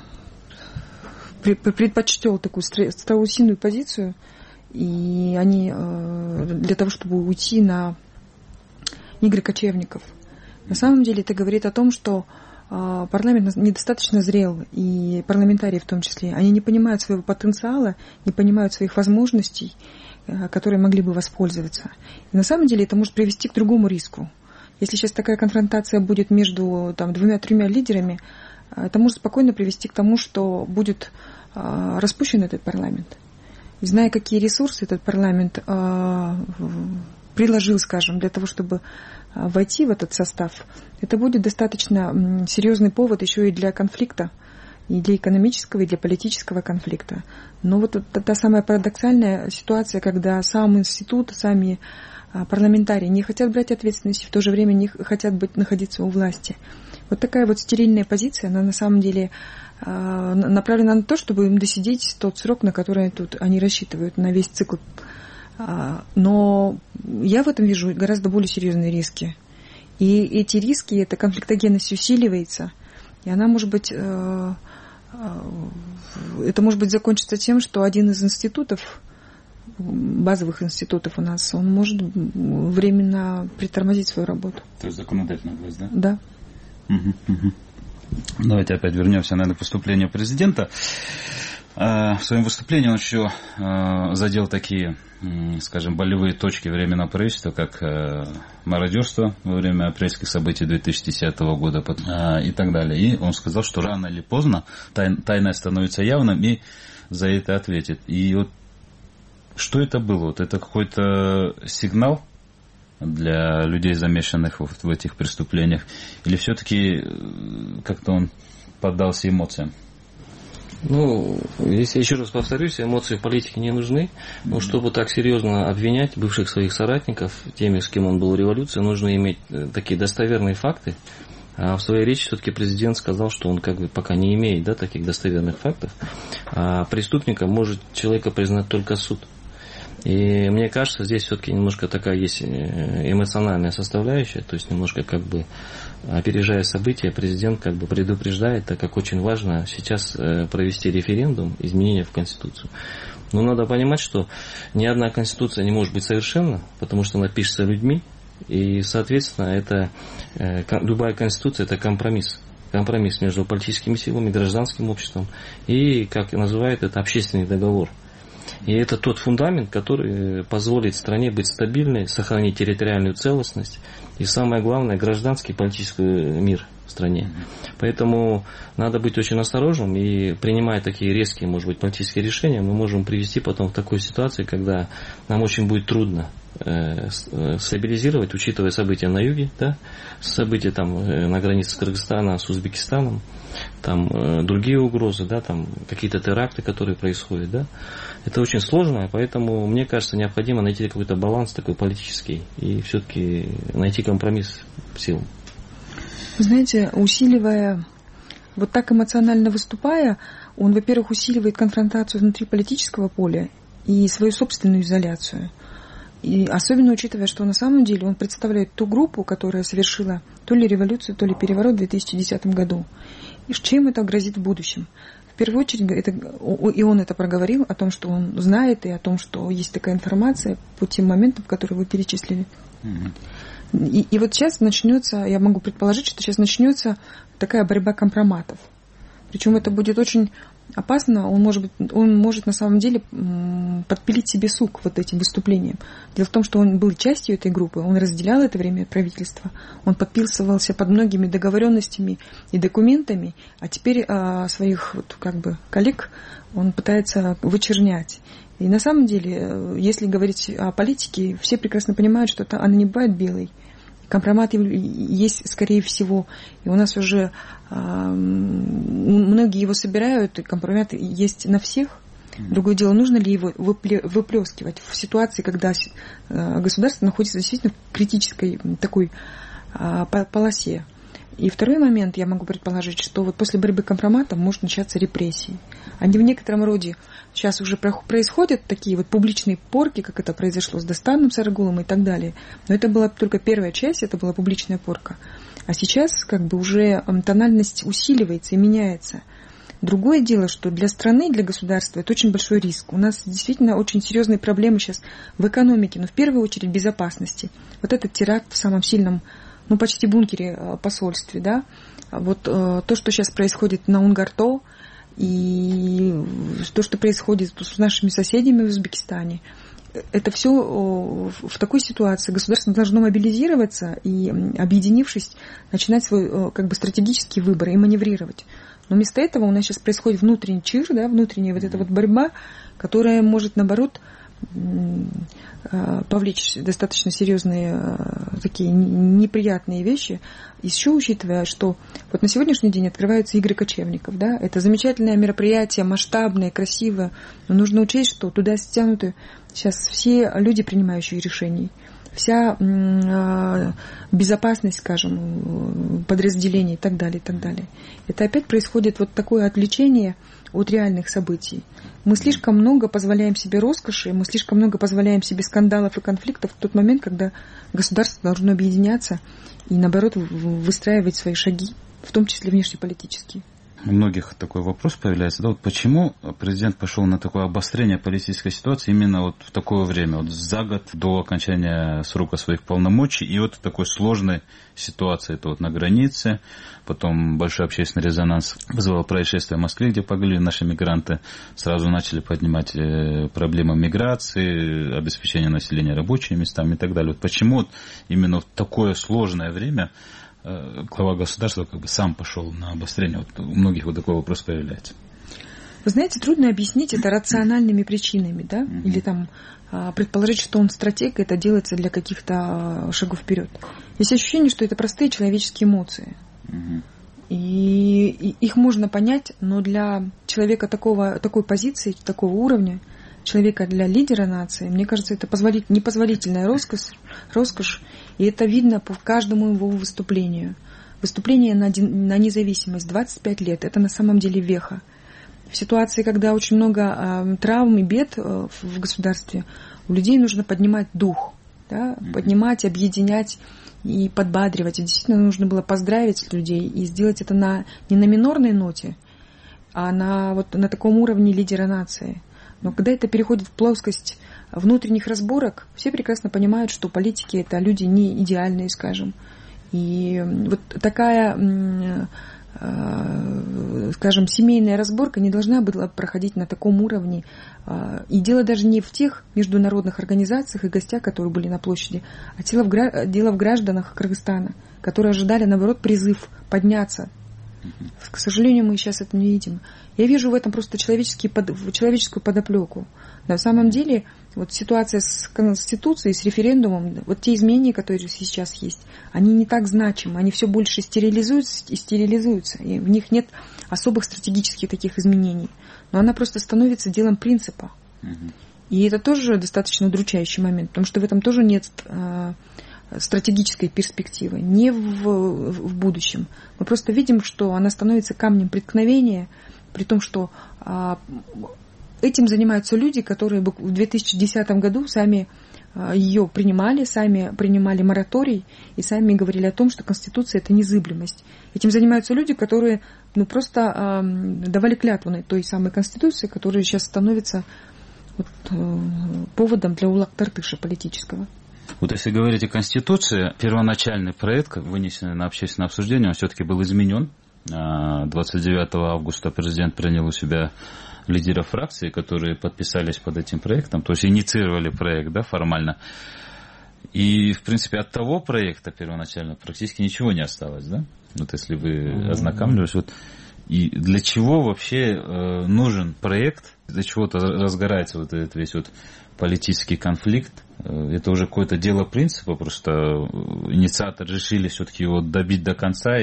предпочтел такую страусиную позицию, и они для того, чтобы уйти на игры кочевников. На самом деле это говорит о том, что парламент недостаточно зрел, и парламентарии в том числе. Они не понимают своего потенциала, не понимают своих возможностей, которые могли бы воспользоваться. И на самом деле это может привести к другому риску. Если сейчас такая конфронтация будет между двумя-тремя лидерами, это может спокойно привести к тому, что будет распущен этот парламент. И зная, какие ресурсы этот парламент приложил, скажем, для того, чтобы войти в этот состав, это будет достаточно серьезный повод еще и для конфликта, и для экономического, и для политического конфликта. Но вот та самая парадоксальная ситуация, когда сам институт, сами парламентарии не хотят брать ответственность, и в то же время не хотят находиться у власти. Вот такая вот стерильная позиция, она на самом деле направлена на то, чтобы им досидеть тот срок, на который они рассчитывают, на весь цикл. Но я в этом вижу гораздо более серьезные риски. И эти риски, эта конфликтогенность усиливается, и она может быть, это может быть закончится тем, что один из институтов, базовых институтов у нас, он может временно притормозить свою работу. То есть законодательная власть, да? Да. Давайте опять вернемся, наверное, к выступлению президента. В своем выступлении он еще задел такие, скажем, болевые точки Временного правительства, как мародерство во время апрельских событий 2010 года и так далее. И он сказал, что рано или поздно тайное становится явным, и за это ответит. И вот что это было? Вот это какой-то сигнал для людей, замешанных в этих преступлениях? Или все-таки как-то он поддался эмоциям? Ну, если еще раз повторюсь, эмоции в политике не нужны. Но чтобы так серьезно обвинять бывших своих соратников, теми, с кем он был в революции, нужно иметь такие достоверные факты. А в своей речи все-таки президент сказал, что он как бы пока не имеет таких достоверных фактов. А преступником может человека признать только суд. И мне кажется, здесь все-таки немножко такая есть эмоциональная составляющая, то есть немножко как бы опережая события, президент как бы предупреждает, так как очень важно сейчас провести референдум, изменения в Конституцию. Но надо понимать, что ни одна Конституция не может быть совершенна, потому что она пишется людьми, и, соответственно, это, любая Конституция – это компромисс. Компромисс между политическими силами, гражданским обществом и, как называют это, общественный договор. И это тот фундамент, который позволит стране быть стабильной, сохранить территориальную целостность и, самое главное, гражданский политический мир в стране. Поэтому надо быть очень осторожным, и принимая такие резкие, может быть, политические решения, мы можем привести потом в такую ситуацию, когда нам очень будет трудно стабилизировать, учитывая события на юге, события на границе с Кыргызстаном, с Узбекистаном, другие угрозы, какие-то теракты, которые происходят, Это очень сложно, поэтому, мне кажется, необходимо найти какой-то баланс такой политический и все-таки найти компромисс сил. Вы знаете, усиливая, вот так эмоционально выступая, он, во-первых, усиливает конфронтацию внутри политического поля и свою собственную изоляцию. И особенно учитывая, что на самом деле он представляет ту группу, которая совершила то ли революцию, то ли переворот в 2010 году. И чем это грозит в будущем? В первую очередь, и он это проговорил, о том, что он знает, и о том, что есть такая информация по тем моментам, которые вы перечислили. И вот сейчас начнется, я могу предположить, что сейчас начнется такая борьба компроматов. Причем это будет очень опасно, он может на самом деле подпилить себе сук вот этим выступлением. Дело в том, что он был частью этой группы, он разделял это время правительства, он подписывался под многими договоренностями и документами, а теперь своих коллег он пытается вычернять. И на самом деле, если говорить о политике, все прекрасно понимают, что она не бывает белой. Компромат есть, скорее всего, и у нас уже многие его собирают, и компромат есть на всех. Другое дело, нужно ли его выплескивать в ситуации, когда государство находится действительно в критической такой полосе. И второй момент, я могу предположить, что вот после борьбы компромата может начаться репрессии. Они в некотором роде сейчас уже происходят такие вот публичные порки, как это произошло с Дастаном Сарагулом и так далее. Но это была только первая часть, это была публичная порка. А сейчас уже тональность усиливается и меняется. Другое дело, что для страны, для государства это очень большой риск. У нас действительно очень серьезные проблемы сейчас в экономике, но в первую очередь в безопасности. Вот этот теракт в самом сильном, почти бункере посольстве, да, вот то, что сейчас происходит на Унгарто, и то, что происходит с нашими соседями в Узбекистане, это все в такой ситуации. Государство должно мобилизироваться и, объединившись, начинать свой стратегический выбор и маневрировать. Но вместо этого у нас сейчас происходит внутренний чир, да, внутренняя вот эта вот борьба, которая может, наоборот, повлечь достаточно серьезные такие неприятные вещи. Еще учитывая, что вот на сегодняшний день открываются игры кочевников, да, это замечательное мероприятие, масштабное, красивое, но нужно учесть, что туда стянуты сейчас все люди, принимающие решений, вся безопасность, скажем, подразделений и так далее, и так далее. Это опять происходит вот такое отвлечение от реальных событий. Мы слишком много позволяем себе роскоши, мы слишком много позволяем себе скандалов и конфликтов в тот момент, когда государство должно объединяться и, наоборот, выстраивать свои шаги, в том числе внешнеполитические. У многих такой вопрос появляется, да, вот почему президент пошел на такое обострение политической ситуации именно вот в такое время, вот за год до окончания срока своих полномочий, и вот в такой сложной ситуации, это вот на границе, потом большой общественный резонанс вызвало происшествие в Москве, где погибли наши мигранты, сразу начали поднимать проблемы миграции, обеспечения населения рабочими местами и так далее. Вот почему вот именно в такое сложное время глава государства сам пошел на обострение? Вот у многих вот такой вопрос появляется. Вы знаете, трудно объяснить это рациональными причинами, да? Или предположить, что он стратег, и это делается для каких-то шагов вперед. Есть ощущение, что это простые человеческие эмоции. И их можно понять, но для человека такой позиции, такого уровня, человека для лидера нации, мне кажется, это непозволительная роскошь, и это видно по каждому его выступлению. Выступление на независимость 25 лет, это на самом деле веха. В ситуации, когда очень много травм и бед в государстве, у людей нужно поднимать дух, да, поднимать, объединять и подбадривать. И действительно нужно было поздравить людей и сделать это не на минорной ноте, а на таком уровне лидера нации. Но когда это переходит в плоскость внутренних разборок, все прекрасно понимают, что политики — это люди не идеальные, скажем. И вот такая, скажем, семейная разборка не должна была проходить на таком уровне. И дело даже не в тех международных организациях и гостях, которые были на площади, а дело в гражданах Кыргызстана, которые ожидали, наоборот, призыв подняться. К сожалению, мы сейчас это не видим. Я вижу в этом просто человеческую подоплеку. На самом деле, вот ситуация с Конституцией, с референдумом, вот те изменения, которые сейчас есть, они не так значимы, они все больше стерилизуются, и в них нет особых стратегических таких изменений. Но она просто становится делом принципа. И это тоже достаточно удручающий момент, потому что в этом тоже нет стратегической перспективы, не в будущем. Мы просто видим, что она становится камнем преткновения, при том, что этим занимаются люди, которые в 2010 году сами ее принимали мораторий и сами говорили о том, что Конституция — это незыблемость. Этим занимаются люди, которые просто давали клятву на той самой Конституции, которая сейчас становится поводом для улак-тартыша политического. Вот если говорить о Конституции, первоначальный проект, вынесенный на общественное обсуждение, он все-таки был изменен 29 августа президент принял у себя лидеров фракции, которые подписались под этим проектом, то есть инициировали проект, да, формально. И, в принципе, от того проекта первоначально практически ничего не осталось, да? Вот если вы ознакомились, вот, и для чего вообще нужен проект, для чего-то разгорается вот этот весь вот политический конфликт, это уже какое-то дело принципа, просто инициаторы решили все-таки его добить до конца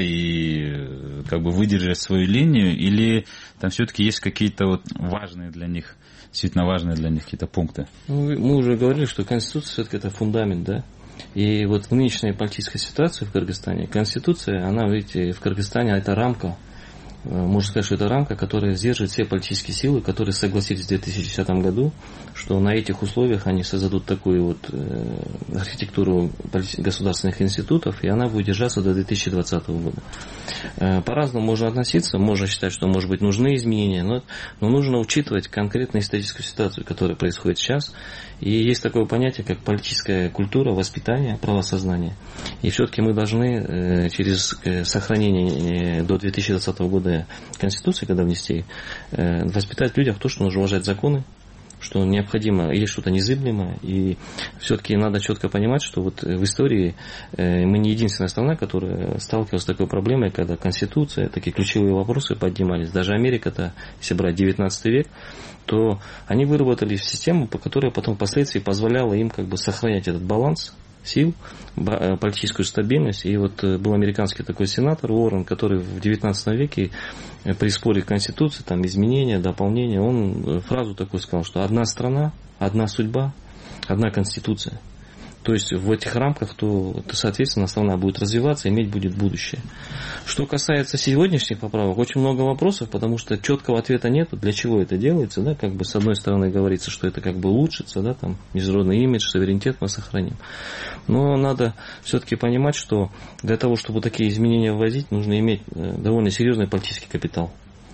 и как бы выдержать свою линию, или там все-таки есть какие-то вот важные для них, действительно важные для них какие-то пункты? Мы уже говорили, что Конституция все-таки это фундамент, да? И вот в нынешней политической ситуации в Кыргызстане, Конституция, она, видите, в Кыргызстане это рамка, можно сказать, что это рамка, которая сдерживает все политические силы, которые согласились в 2010 году, что на этих условиях они создадут такую вот архитектуру государственных институтов, и она будет держаться до 2020 года. По-разному можно относиться, можно считать, что, может быть, нужны изменения, но нужно учитывать конкретно историческую ситуацию, которая происходит сейчас. И есть такое понятие, как политическая культура, воспитание, правосознание. И все-таки мы должны через сохранение до 2020 года Конституции, когда внести, воспитать в людях то, что нужно уважать законы, что необходимо, есть что-то незыблемое, и все-таки надо четко понимать, что вот в истории мы не единственная страна, которая сталкивалась с такой проблемой, когда Конституция, такие ключевые вопросы поднимались. Даже Америка-то, если брать 19 век, то они выработали систему, по которой потом впоследствии позволяла им как бы сохранять этот баланс сил, политическую стабильность. И вот был американский такой сенатор Уоррен, который в 19 веке при споре Конституции, там изменения, дополнения, он фразу такую сказал, что одна страна, одна судьба, одна Конституция. То есть в этих рамках, то соответственно, страна будет развиваться, иметь будет будущее. Что касается сегодняшних поправок, очень много вопросов, потому что четкого ответа нет, для чего это делается. Да? Как бы с одной стороны говорится, что это как бы улучшится, да, там, международный имидж, суверенитет мы сохраним. Но надо все-таки понимать, что для того, чтобы такие изменения вводить, нужно иметь довольно серьезный политический капитал.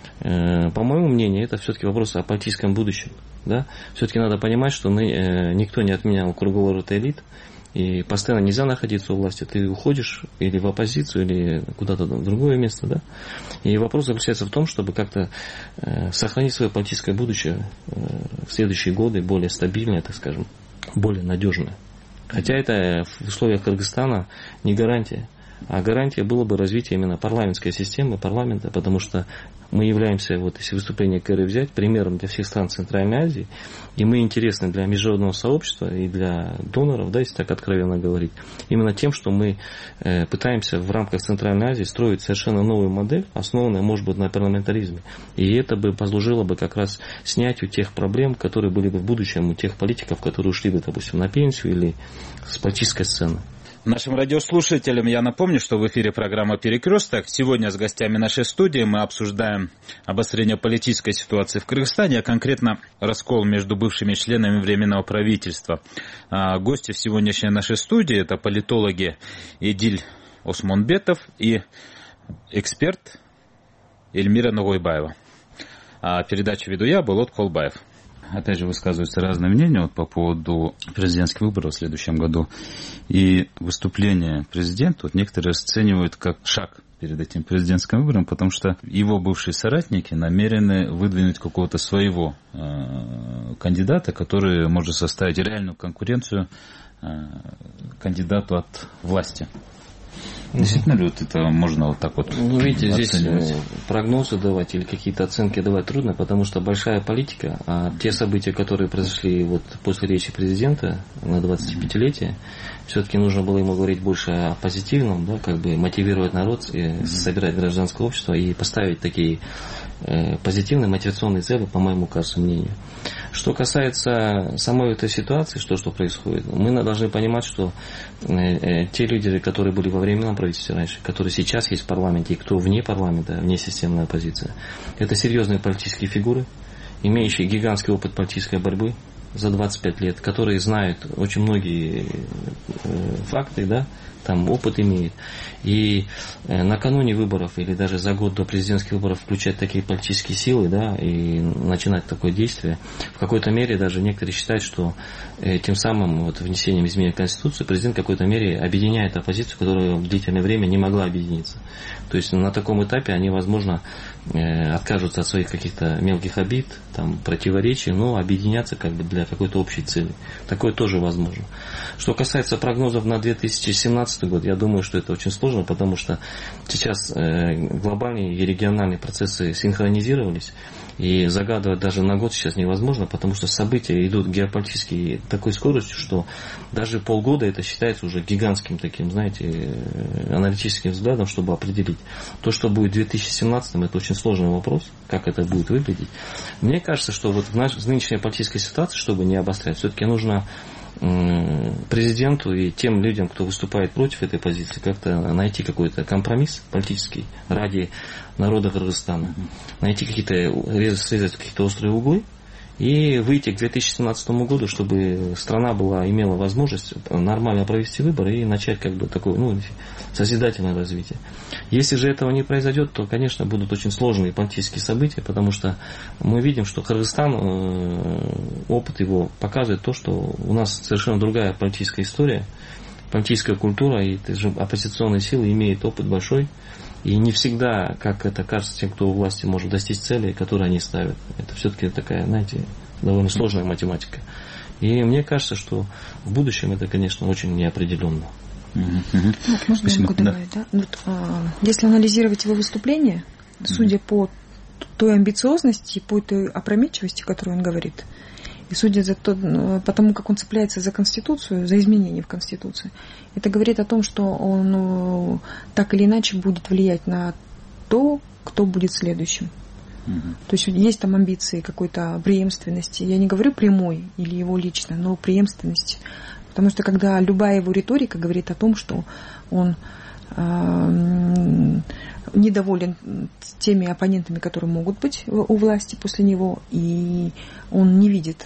По моему мнению, это все-таки вопрос о политическом будущем. Да? Все-таки надо понимать, что никто не отменял круговорот элит, и постоянно нельзя находиться у власти. Ты уходишь или в оппозицию, или куда-то в другое место. Да? И вопрос заключается в том, чтобы как-то сохранить свое политическое будущее в следующие годы, более стабильное, так скажем, более надежное. Хотя это в условиях Кыргызстана не гарантия. А гарантия было бы развитие именно парламентской системы, парламента, потому что мы являемся, вот если выступление КР взять, примером для всех стран Центральной Азии, и мы интересны для международного сообщества и для доноров, да, если так откровенно говорить, именно тем, что мы пытаемся в рамках Центральной Азии строить совершенно новую модель, основанную, может быть, на парламентаризме. И это бы послужило бы как раз снятию тех проблем, которые были бы в будущем у тех политиков, которые ушли бы, допустим, на пенсию или с политической сцены. Нашим радиослушателям я напомню, что в эфире программа «Перекресток». Сегодня с гостями нашей студии мы обсуждаем обострение политической ситуации в Кыргызстане, а конкретно раскол между бывшими членами Временного правительства. Гости в сегодняшней нашей студии – это политологи Эдиль Осмонбетов и эксперт Эльмира Ногойбаева. Передачу веду я, Болот Колбаев. Опять же, высказываются разные мнения по поводу президентских выборов в следующем году. И выступление президента некоторые расценивают как шаг перед этим президентским выбором, потому что его бывшие соратники намерены выдвинуть какого-то своего кандидата, который может составить реальную конкуренцию кандидату от власти. Действительно ли вот это можно вот так вот видите, оценивать? Здесь прогнозы давать или какие-то оценки давать трудно, потому что большая политика, а те события, которые произошли вот после речи президента на 25-летие, все-таки нужно было ему говорить больше о позитивном, да, как бы мотивировать народ, собирать гражданское общество и поставить такие позитивные мотивационные цели, по моему кажется, мнению. Что касается самой этой ситуации, что происходит, мы должны понимать, что те лидеры, которые были во временном правительстве раньше, которые сейчас есть в парламенте, и кто вне парламента, внесистемная оппозиция, это серьезные политические фигуры, имеющие гигантский опыт политической борьбы, за 25 лет, которые знают очень многие факты, да, там опыт имеет. И накануне выборов или даже за год до президентских выборов включать такие политические силы, да, и начинать такое действие, в какой-то мере даже некоторые считают, что тем самым вот, внесением изменений в Конституцию президент в какой-то мере объединяет оппозицию, которая в длительное время не могла объединиться. То есть на таком этапе они, возможно, откажутся от своих каких-то мелких обид, там, противоречий, но объединятся как бы для какой-то общей цели. Такое тоже возможно. Что касается прогнозов на 2017 год, я думаю, что это очень сложно, потому что сейчас глобальные и региональные процессы синхронизировались, и загадывать даже на год сейчас невозможно, потому что события идут геополитически такой скоростью, что даже полгода это считается уже гигантским таким, знаете, аналитическим взглядом, чтобы определить. То, что будет в 2017, это очень сложный вопрос, как это будет выглядеть. Мне кажется, что вот в нынешней политической ситуации, чтобы не обострять, все-таки нужно президенту и тем людям, кто выступает против этой позиции, как-то найти какой-то компромисс политический ради народа Кыргызстана, найти срезать какие-то острые углы и выйти к 2017 году, чтобы страна имела возможность нормально провести выборы и начать как бы такое, созидательное развитие. Если же этого не произойдет, то, конечно, будут очень сложные политические события, потому что мы видим, что Кыргызстан, опыт его показывает то, что у нас совершенно другая политическая история, политическая культура, и оппозиционные силы имеют опыт большой. И не всегда, как это кажется тем, кто у власти, может достичь цели, которые они ставят. Это все-таки такая, знаете, довольно сложная математика. И мне кажется, что в будущем это, конечно, очень неопределенно. Можно я могу добавить, да? Если анализировать его выступление, судя по той амбициозности, по той опрометчивости, которую он говорит, и судя по тому, как он цепляется за Конституцию, за изменения в Конституции, это говорит о том, что он так или иначе будет влиять на то, кто будет следующим. То есть есть там амбиции какой-то преемственности. Я не говорю прямой или его лично, но преемственности. Потому что когда любая его риторика говорит о том, что он недоволен теми оппонентами, которые могут быть у власти после него, и он не видит,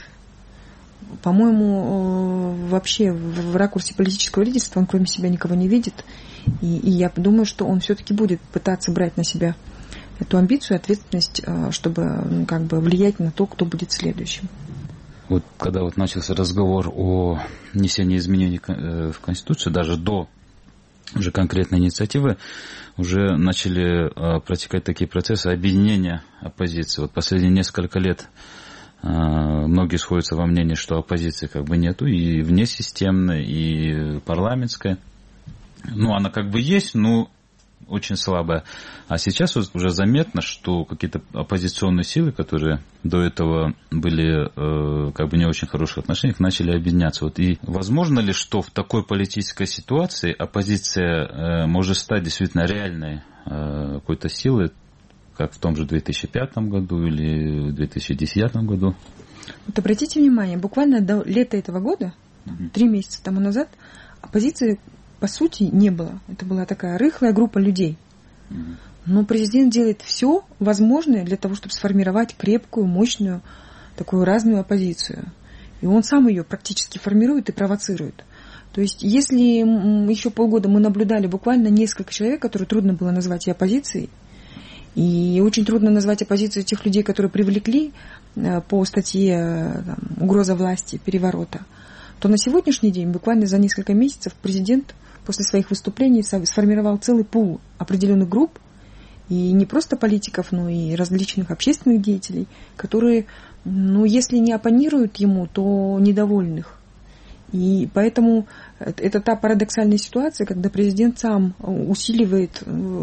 по-моему, вообще в ракурсе политического лидерства он кроме себя никого не видит, и я думаю, что он все-таки будет пытаться брать на себя эту амбицию, ответственность, чтобы как бы влиять на то, кто будет следующим. Вот когда вот начался разговор о внесении изменений в Конституцию, даже до уже конкретной инициативы, уже начали протекать такие процессы объединения оппозиции. Вот последние несколько лет многие сходятся во мнении, что оппозиции как бы нету, и внесистемной, и парламентской. Она как бы есть, но очень слабая. А сейчас вот уже заметно, что какие-то оппозиционные силы, которые до этого были как бы не очень хороших отношениях, начали объединяться. Вот. И возможно ли, что в такой политической ситуации оппозиция может стать действительно реальной какой-то силой, как в том же 2005 году или 2010 году? Вот обратите внимание, буквально до лета этого года, 3 месяца тому назад, оппозиции по сути не было. Это была такая рыхлая группа людей. Но президент делает все возможное для того, чтобы сформировать крепкую, мощную, такую разную оппозицию. И он сам ее практически формирует и провоцирует. То есть, если еще полгода мы наблюдали буквально несколько человек, которые трудно было назвать и оппозицией, и очень трудно назвать оппозицию тех людей, которые привлекли по статье «Угроза власти, переворота», то на сегодняшний день, буквально за несколько месяцев, президент после своих выступлений сформировал целый пул определенных групп, и не просто политиков, но и различных общественных деятелей, которые, если не оппонируют ему, то недовольных. И поэтому это та парадоксальная ситуация, когда президент сам усиливает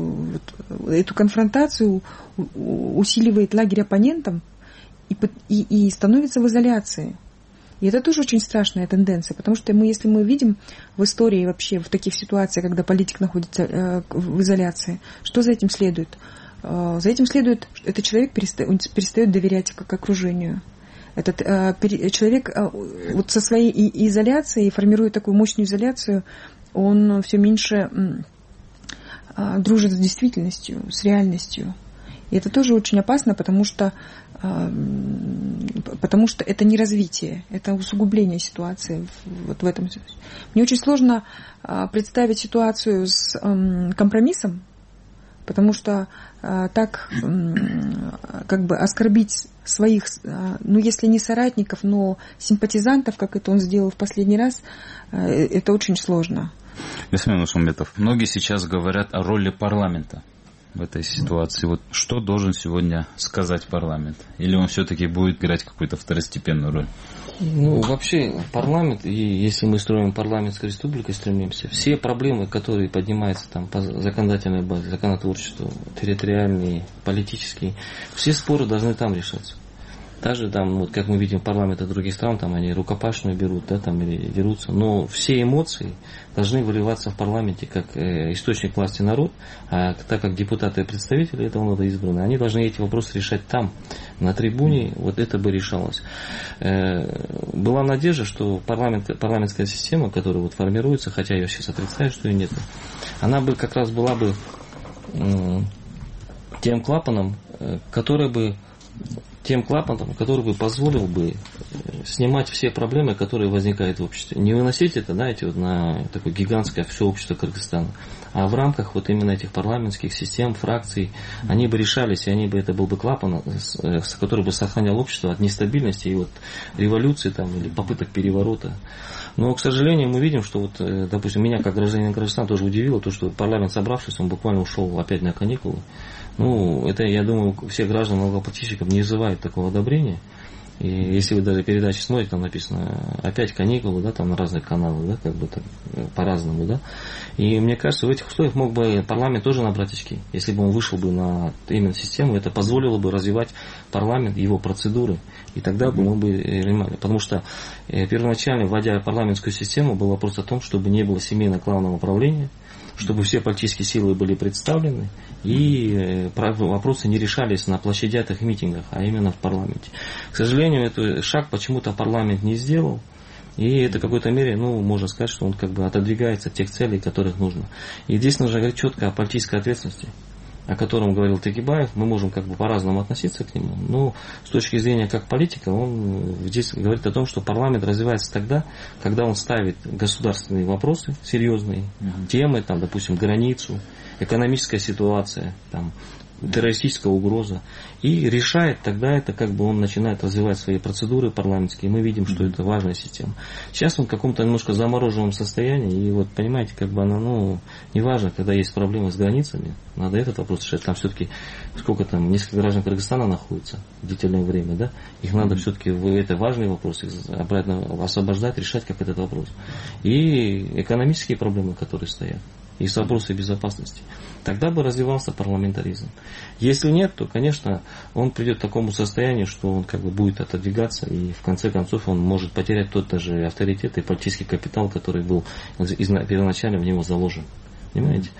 эту конфронтацию, усиливает лагерь оппонентам и становится в изоляции. И это тоже очень страшная тенденция, потому что если мы видим в истории вообще в таких ситуациях, когда политик находится в изоляции, что за этим следует? За этим следует, что этот человек перестает доверять к окружению. Этот человек вот со своей изоляцией, формируя такую мощную изоляцию, он все меньше дружит с действительностью, с реальностью. И это тоже очень опасно, потому что потому что это не развитие, это усугубление ситуации вот в этом. Мне очень сложно представить ситуацию с компромиссом, потому что так как бы оскорбить своих, ну если не соратников, но симпатизантов, как это он сделал в последний раз, это очень сложно. Ясмин Усумбетов, многие сейчас говорят о роли парламента в этой ситуации. Вот что должен сегодня сказать парламент? Или он все-таки будет играть какую-то второстепенную роль? Ну, вообще, парламент, и если мы строим парламентской республикой, стремимся, все проблемы, которые поднимаются там по законодательной базе, законотворчеству, территориальные, политические, все споры должны там решаться. Также там, вот, как мы видим, парламенты других стран, там они рукопашную берут, да, там, или дерутся. Но все эмоции должны выливаться в парламенте как источник власти народ, а так как депутаты и представители этого народа избраны, они должны эти вопросы решать там, на трибуне, вот это бы решалось. Была надежда, что парламентская система, которая вот формируется, хотя я сейчас отрицаю, что ее нет, она бы как раз была бы тем клапаном, который бы позволил бы снимать все проблемы, которые возникают в обществе. Не выносить это, знаете, вот на такое гигантское все общество Кыргызстана, а в рамках вот именно этих парламентских систем, фракций, они бы решались, и это был бы клапан, который бы сохранял общество от нестабильности и вот революции там, или попыток переворота. Но, к сожалению, мы видим, что вот, допустим, меня как гражданина Кыргызстана тоже удивило то, что парламент, собравшись, он буквально ушел опять на каникулы. Ну, это, я думаю, всех граждан налогоплательщиков не вызывает такого одобрения. И если вы даже передачи смотрите, там написано опять каникулы, да, там на разных каналах, да, как бы так, по-разному, да. И мне кажется, в этих условиях мог бы парламент тоже набрать очки. Если бы он вышел бы на именно систему, это позволило бы развивать парламент, его процедуры. И тогда бы мы бы понимали. Потому что первоначально, вводя парламентскую систему, был вопрос о том, чтобы не было семейно-кланового управления, чтобы все политические силы были представлены, и вопросы не решались на площадях и митингах, а именно в парламенте. К сожалению, этот шаг почему-то парламент не сделал, и это в какой-то мере, ну, можно сказать, что он как бы отодвигается от тех целей, которых нужно. И здесь нужно говорить четко о политической ответственности, о котором говорил Текебаев. Мы можем как бы по-разному относиться к нему, но с точки зрения как политика, он здесь говорит о том, что парламент развивается тогда, когда он ставит государственные вопросы, серьезные темы, там, допустим, границу, экономическая ситуация, там, террористическая угроза, и решает, тогда это как бы он начинает развивать свои процедуры парламентские, и мы видим, что это важная система. Сейчас он в каком-то немножко замороженном состоянии, и вот понимаете, как бы она, ну, неважно, когда есть проблемы с границами, надо этот вопрос решать, там все-таки сколько там, несколько граждан Кыргызстана находится в длительное время, да, их надо все-таки, это важный вопрос, их обратно освобождать, решать как этот вопрос. И экономические проблемы, которые стоят, и вопросы безопасности. Тогда бы развивался парламентаризм. Если нет, то, конечно, он придет к такому состоянию, что он как бы будет отодвигаться, и в конце концов он может потерять тот даже авторитет и политический капитал, который был первоначально в него заложен. Понимаете?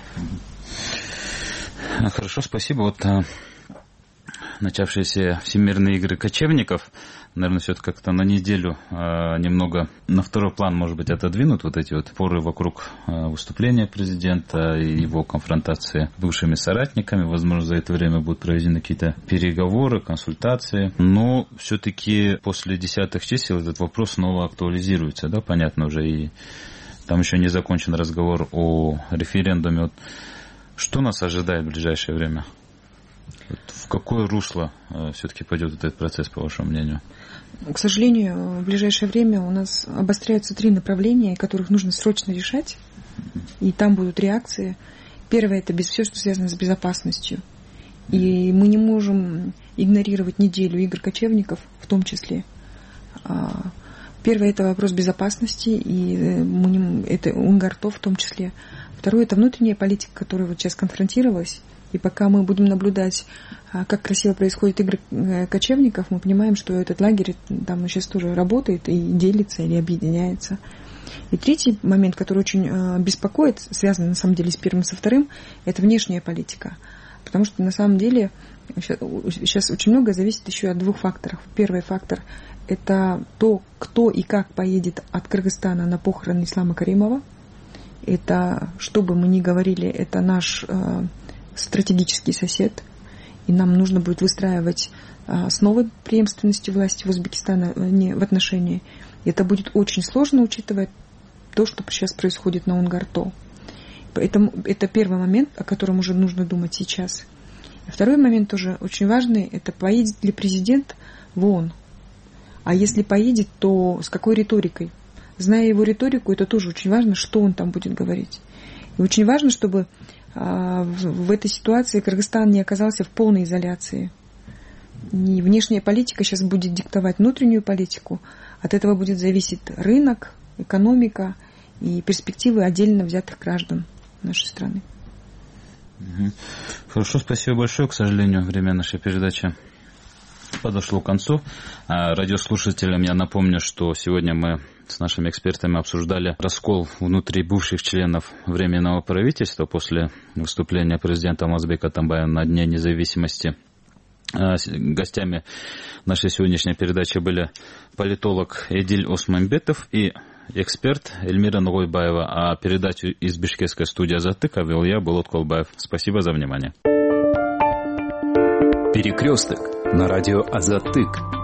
Хорошо, спасибо. Вот начавшиеся всемирные игры кочевников, наверное, все-таки как-то на неделю немного на второй план, может быть, отодвинут вот эти вот споры вокруг выступления президента и его конфронтации с бывшими соратниками. Возможно, за это время будут проведены какие-то переговоры, консультации. Но все-таки после 10-х чисел этот вопрос снова актуализируется, да, понятно уже. И там еще не закончен разговор о референдуме. Вот что нас ожидает в ближайшее время? В какое русло все-таки пойдет этот процесс, по вашему мнению? К сожалению, в ближайшее время у нас обостряются 3 направления, которых нужно срочно решать, и там будут реакции. Первое – это все, что связано с безопасностью. И мы не можем игнорировать неделю игр кочевников, в том числе. Первое – это вопрос безопасности, и это Унгартов в том числе. Второе – это внутренняя политика, которая вот сейчас конфронтировалась. И пока мы будем наблюдать, как красиво происходят игры кочевников, мы понимаем, что этот лагерь там сейчас тоже работает и делится или объединяется. И третий момент, который очень беспокоит, связан на самом деле с первым и со вторым, это внешняя политика. Потому что на самом деле сейчас очень многое зависит еще от 2 факторов. Первый фактор – это то, кто и как поедет от Кыргызстана на похороны Ислама Каримова. Это, что бы мы ни говорили, это наш стратегический сосед. и нам нужно будет выстраивать с новой преемственностью власти в Узбекистане в отношении. Это будет очень сложно, учитывая то, что сейчас происходит на Унгарто. Поэтому это первый момент, о котором уже нужно думать сейчас. Второй момент тоже очень важный, это поедет ли президент в ООН. А если поедет, то с какой риторикой? Зная его риторику, это тоже очень важно, что он там будет говорить. И очень важно, чтобы в этой ситуации Кыргызстан не оказался в полной изоляции. И внешняя политика сейчас будет диктовать внутреннюю политику. От этого будет зависеть рынок, экономика и перспективы отдельно взятых граждан нашей страны. Хорошо, спасибо большое. К сожалению, время нашей передачи подошло к концу. Радиослушателям я напомню, что сегодня мы с нашими экспертами обсуждали раскол внутри бывших членов Временного правительства после выступления президента Алмазбека Атамбаева на Дне независимости. Гостями нашей сегодняшней передачи были политолог Эдиль Османбетов и эксперт Эльмира Нугойбаева. А передачу из бишкекской студии «Азаттык» вел я, Болот Колбаев. Спасибо за внимание. Перекресток на радио «Азаттык».